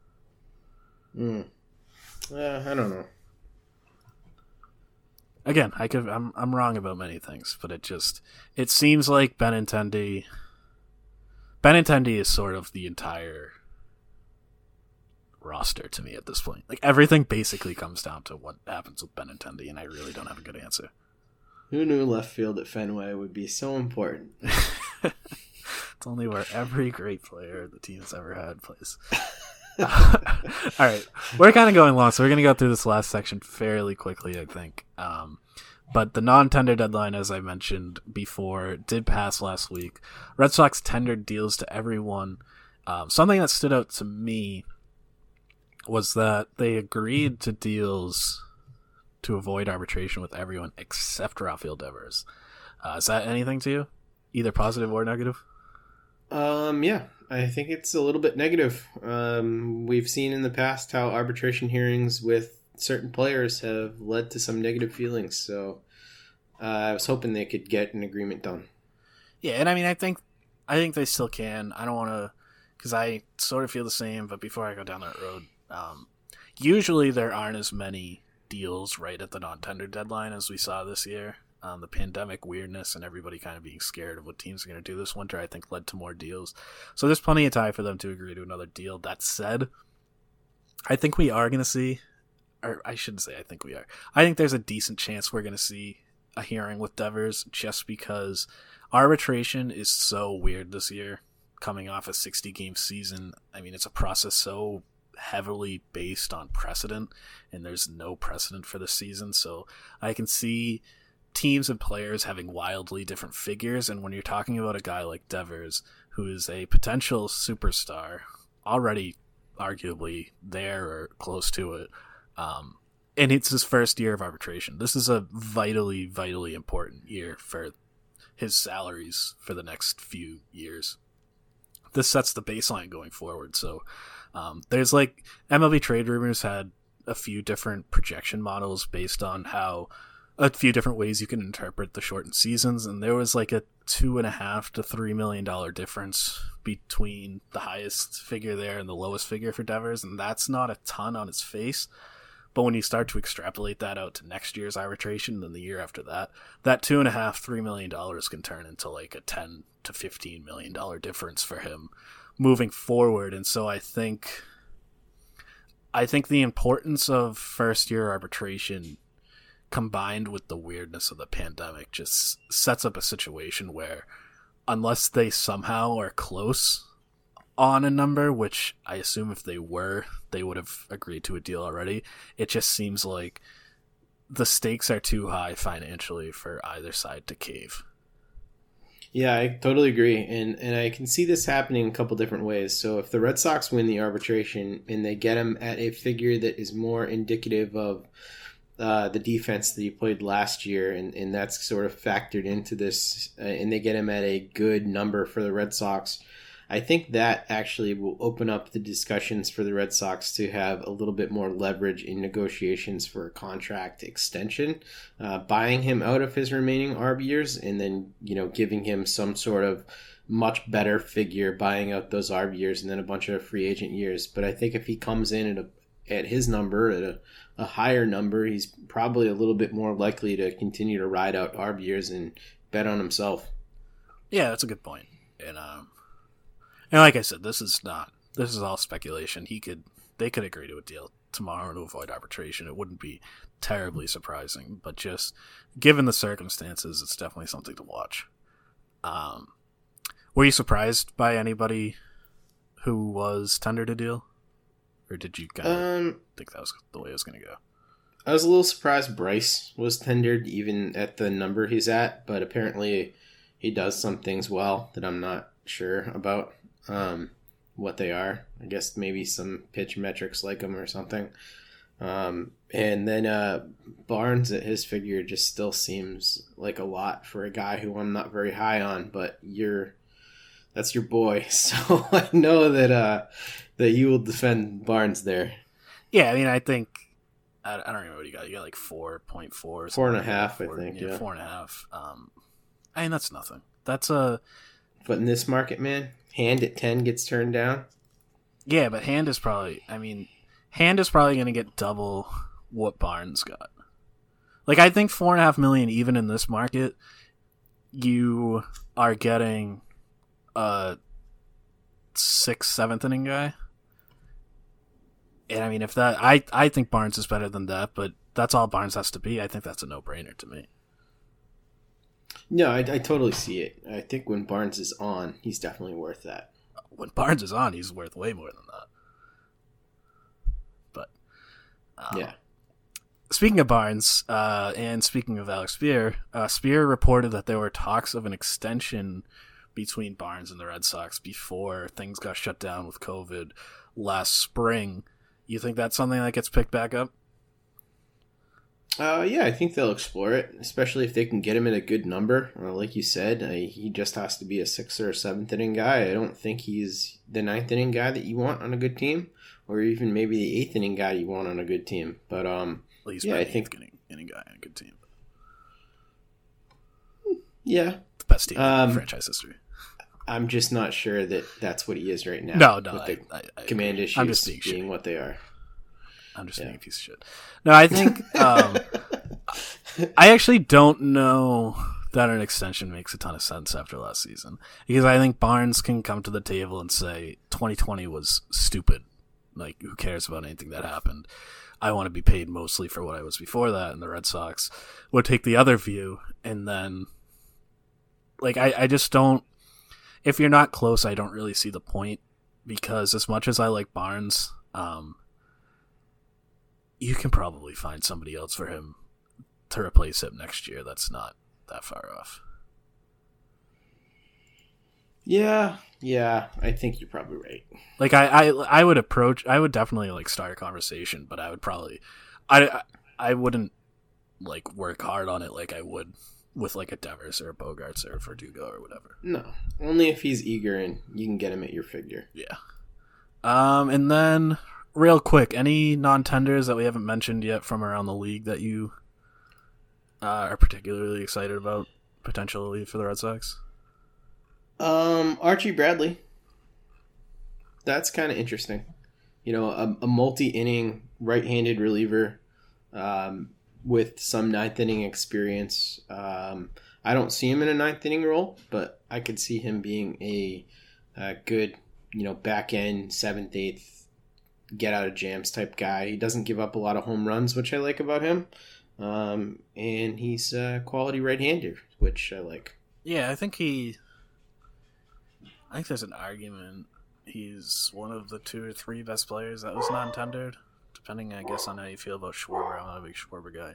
I don't know. Again, I'm wrong about many things, but it seems like Benintendi is sort of the entire roster to me at this point. Like, everything basically comes down to what happens with Benintendi, and I really don't have a good answer. Who knew left field at Fenway would be so important? It's only where every great player the team's ever had plays. All right, we're kind of going long, so we're going to go through this last section fairly quickly, I think. But the non-tender deadline, as I mentioned before, did pass last week. Red Sox tendered deals to everyone. Something that stood out to me was that they agreed to deals to avoid arbitration with everyone except Rafael Devers. Is that anything to you? Either positive or negative? Yeah, I think it's a little bit negative. We've seen in the past how arbitration hearings with certain players have led to some negative feelings, so I was hoping they could get an agreement done. Yeah, and I mean, I think they still can. I don't want to, because I sort of feel the same, but before I go down that road, usually there aren't as many deals right at the non-tender deadline as we saw this year. The pandemic weirdness and everybody kind of being scared of what teams are going to do this winter, I think, led to more deals. So there's plenty of time for them to agree to another deal. That said, I think we are going to see, or I shouldn't say I think we are. I think there's a decent chance we're going to see a hearing with Devers, just because arbitration is so weird this year, coming off a 60-game season. I mean, it's a process so heavily based on precedent, and there's no precedent for this season. So I can see teams and players having wildly different figures, and when you're talking about a guy like Devers, who is a potential superstar, already arguably there or close to it, and it's his first year of arbitration. This is a vitally, vitally important year for his salaries for the next few years. This sets the baseline going forward. So there's like MLB Trade Rumors had a few different projection models based on how a few different ways you can interpret the shortened seasons, and there was like a $2.5 to $3 million difference between the highest figure there and the lowest figure for Devers, and that's not a ton on its face. But when you start to extrapolate that out to next year's arbitration and then the year after that, that $2.5-3 million can turn into like a $10 to $15 million difference for him moving forward. And so I think the importance of first year arbitration combined with the weirdness of the pandemic just sets up a situation where, unless they somehow are close on a number, which I assume if they were, they would have agreed to a deal already, it just seems like the stakes are too high financially for either side to cave. Yeah, I totally agree. And I can see this happening a couple different ways. So if the Red Sox win the arbitration and they get him at a figure that is more indicative of the defense that he played last year, and that's sort of factored into this, and they get him at a good number for the Red Sox, I think that actually will open up the discussions for the Red Sox to have a little bit more leverage in negotiations for a contract extension, buying him out of his remaining ARB years, and then, giving him some sort of much better figure, buying out those ARB years and then a bunch of free agent years. But I think if he comes in at his number, at a higher number, he's probably a little bit more likely to continue to ride out ARB years and bet on himself. Yeah, that's a good point. And like I said, this is all speculation. They could agree to a deal tomorrow to avoid arbitration. It wouldn't be terribly surprising, but just given the circumstances, it's definitely something to watch. Were you surprised by anybody who was tendered a deal? Or did you kind of think that was the way it was going to go? I was a little surprised Bryce was tendered even at the number he's at, but apparently he does some things well that I'm not sure about what they are. I guess maybe some pitch metrics like him or something. And then Barnes at his figure just still seems like a lot for a guy who I'm not very high on, but that's your boy. So I know that you will defend Barnes there. Yeah, I mean, I think I don't remember what you got. You got like 4.4, 4.5, I think. Yeah, 4.5. I mean, that's nothing. But in this market, man, Hand at 10 gets turned down. Yeah, but Hand is probably going to get double what Barnes got. Like, I think $4.5 million, even in this market, you are getting a 6th, 7th inning guy. And I mean, I think Barnes is better than that, but that's all Barnes has to be. I think that's a no-brainer to me. No, I totally see it. I think when Barnes is on, he's definitely worth that. When Barnes is on, he's worth way more than that. But yeah. Speaking of Barnes, and speaking of Alex Spear, Spear reported that there were talks of an extension between Barnes and the Red Sox before things got shut down with COVID last spring. You think that's something that gets picked back up? Yeah, I think they'll explore it, especially if they can get him at a good number. Like you said, he just has to be a 6th or 7th inning guy. I don't think he's the 9th inning guy that you want on a good team, or even maybe the 8th inning guy you want on a good team. But I think inning guy on a good team. Yeah, the best team in franchise history. I'm just not sure that that's what he is right now. No, with the command issues I'm just being being shitty. What they are. I'm just being a piece of shit. No, I think I actually don't know that an extension makes a ton of sense after last season, because I think Barnes can come to the table and say 2020 was stupid. Like, who cares about anything that happened? I want to be paid mostly for what I was before that, and the Red Sox would take the other view, and then I just don't. If you're not close, I don't really see the point, because as much as I like Barnes, you can probably find somebody else for him to replace him next year that's not that far off. Yeah, I think you're probably right. Like, I would definitely start a conversation, but I would probably I wouldn't work hard on it like I would with a Devers or a Bogarts or a Verdugo or whatever. No, only if he's eager and you can get him at your figure. Yeah. And then real quick, any non-tenders that we haven't mentioned yet from around the league that you are particularly excited about potentially for the Red Sox? Archie Bradley. That's kind of interesting. A multi-inning right-handed reliever with some 9th inning experience. I don't see him in a 9th inning role, but I could see him being a good, back end 7th, 8th, get out of jams type guy. He doesn't give up a lot of home runs, which I like about him. And he's a quality right-hander, which I like. Yeah, I think there's an argument he's one of the 2 or 3 best players that was non-tendered, depending, I guess, on how you feel about Schwarber. I'm not a big Schwarber guy.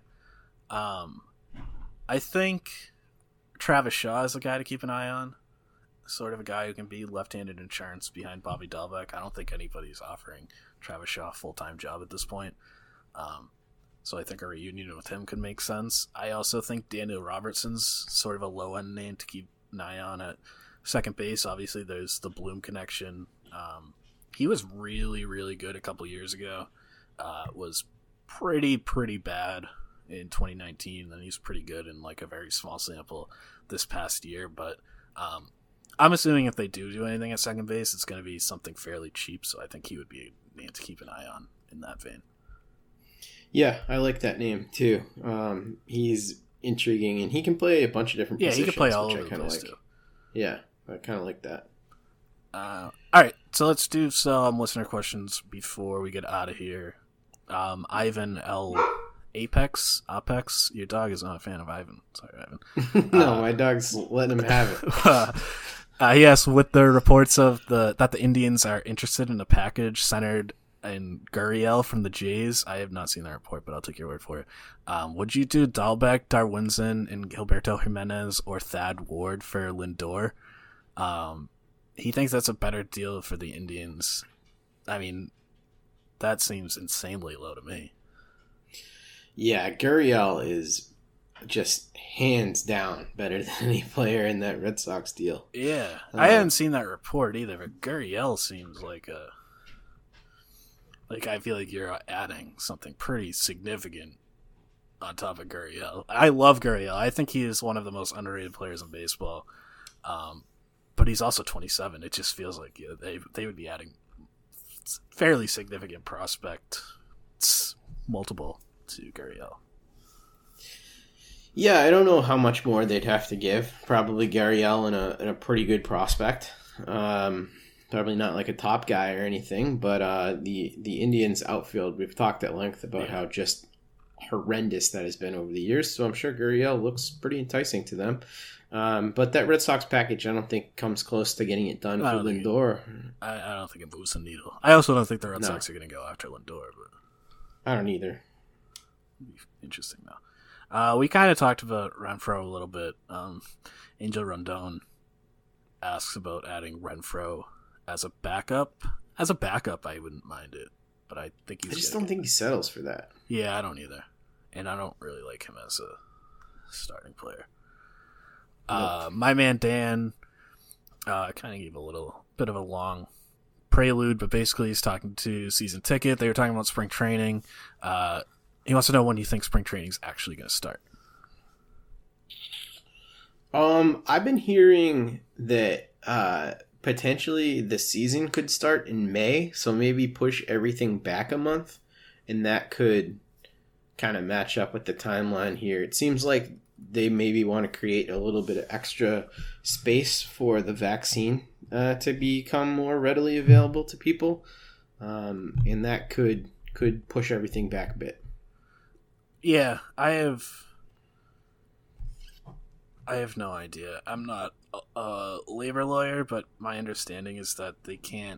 I think Travis Shaw is a guy to keep an eye on. Sort of a guy who can be left-handed insurance behind Bobby Dalbec. I don't think anybody's offering Travis Shaw a full-time job at this point. So I think a reunion with him could make sense. I also think Daniel Robertson's sort of a low-end name to keep an eye on at Second base, obviously, there's the Bloom connection. He was really, really good a couple years ago. Was pretty bad in 2019, and he's pretty good in like a very small sample this past year. But I'm assuming if they do anything at second base, it's going to be something fairly cheap. So I think he would be a name to keep an eye on in that vein. Yeah, I like that name too. He's intriguing, and he can play a bunch of different positions. Yeah, he can play all over the place too. Yeah, I kind of like that. All right, so let's do some listener questions before we get out of here. Ivan L. Apex, your dog is not a fan of Ivan. Sorry, Ivan. No, my dog's letting him have it. Yes, with the reports of that the Indians are interested in a package centered in Gurriel from the Jays. I have not seen that report, but I'll take your word for it. Would you do Dahlbeck, Darwinzon, and Gilberto Jimenez or Thad Ward for Lindor? He thinks that's a better deal for the Indians. I mean, that seems insanely low to me. Yeah, Gurriel is just hands down better than any player in that Red Sox deal. Yeah, I haven't seen that report either, but Gurriel seems like I feel like you're adding something pretty significant on top of Gurriel. I love Gurriel. I think he is one of the most underrated players in baseball. But he's also 27. It just feels like they would be adding fairly significant prospect multiple to Gurriel. Yeah, I don't know how much more they'd have to give. Probably Gurriel and a pretty good prospect. Probably not like a top guy or anything, but the Indians outfield, we've talked at length about how just horrendous that has been over the years. So I'm sure Gurriel looks pretty enticing to them. But that Red Sox package, I don't think comes close to getting it done for Lindor. I don't think it moves the needle. I also don't think the Red Sox are going to go after Lindor. But I don't either. Interesting, though. We kind of talked about Renfroe a little bit. Angel Rondon asks about adding Renfroe as a backup. As a backup, I wouldn't mind it. But I think I just don't think he settles for that. Yeah, I don't either. And I don't really like him as a starting player. My man Dan kind of gave a little bit of a long prelude, but basically he's talking to Season Ticket. They were talking about spring training. He wants to know when you think spring training is actually going to start. I've been hearing that potentially the season could start in May, so maybe push everything back a month, and that could kind of match up with the timeline here. It seems like they maybe want to create a little bit of extra space for the vaccine to become more readily available to people, and that could push everything back a bit. Yeah, I have no idea. I'm not a labor lawyer, but my understanding is that they can't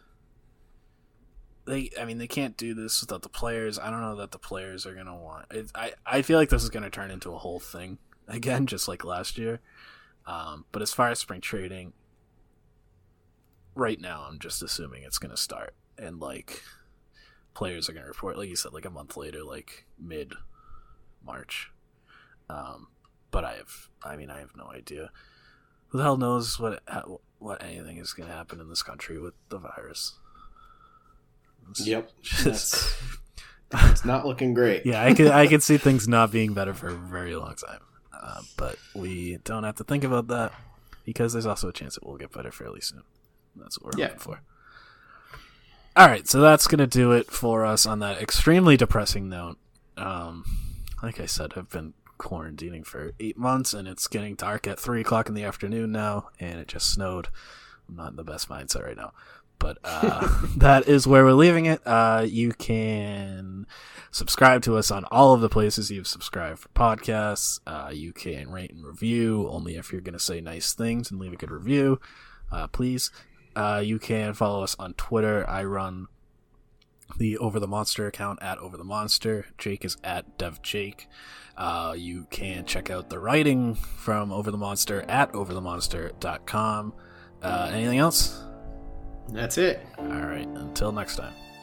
do this without the players. I don't know that the players are going to want it. I feel like this is going to turn into a whole thing again, just like last year. But as far as spring trading, right now, I'm just assuming it's going to start. And, like, players are going to report, like you said, like a month later, like mid-March. But I have no idea. Who the hell knows what anything is going to happen in this country with the virus? Yep. It's not looking great. Yeah, I could see things not being better for a very long time. But we don't have to think about that because there's also a chance it will get better fairly soon. That's what we're looking for. All right, so that's going to do it for us on that extremely depressing note. Like I said, I've been quarantining for 8 months, and it's getting dark at 3 o'clock in the afternoon now, and it just snowed. I'm not in the best mindset right now. But that is where we're leaving it. You can subscribe to us on all of the places you've subscribed for podcasts. You can rate and review, only if you're going to say nice things and leave a good review, please. You can follow us on Twitter. I run the Over the Monster account at Over the Monster. Jake is at DevJake. You can check out the writing from Over the Monster at overthemonster.com. Anything else? That's it. All right. Until next time.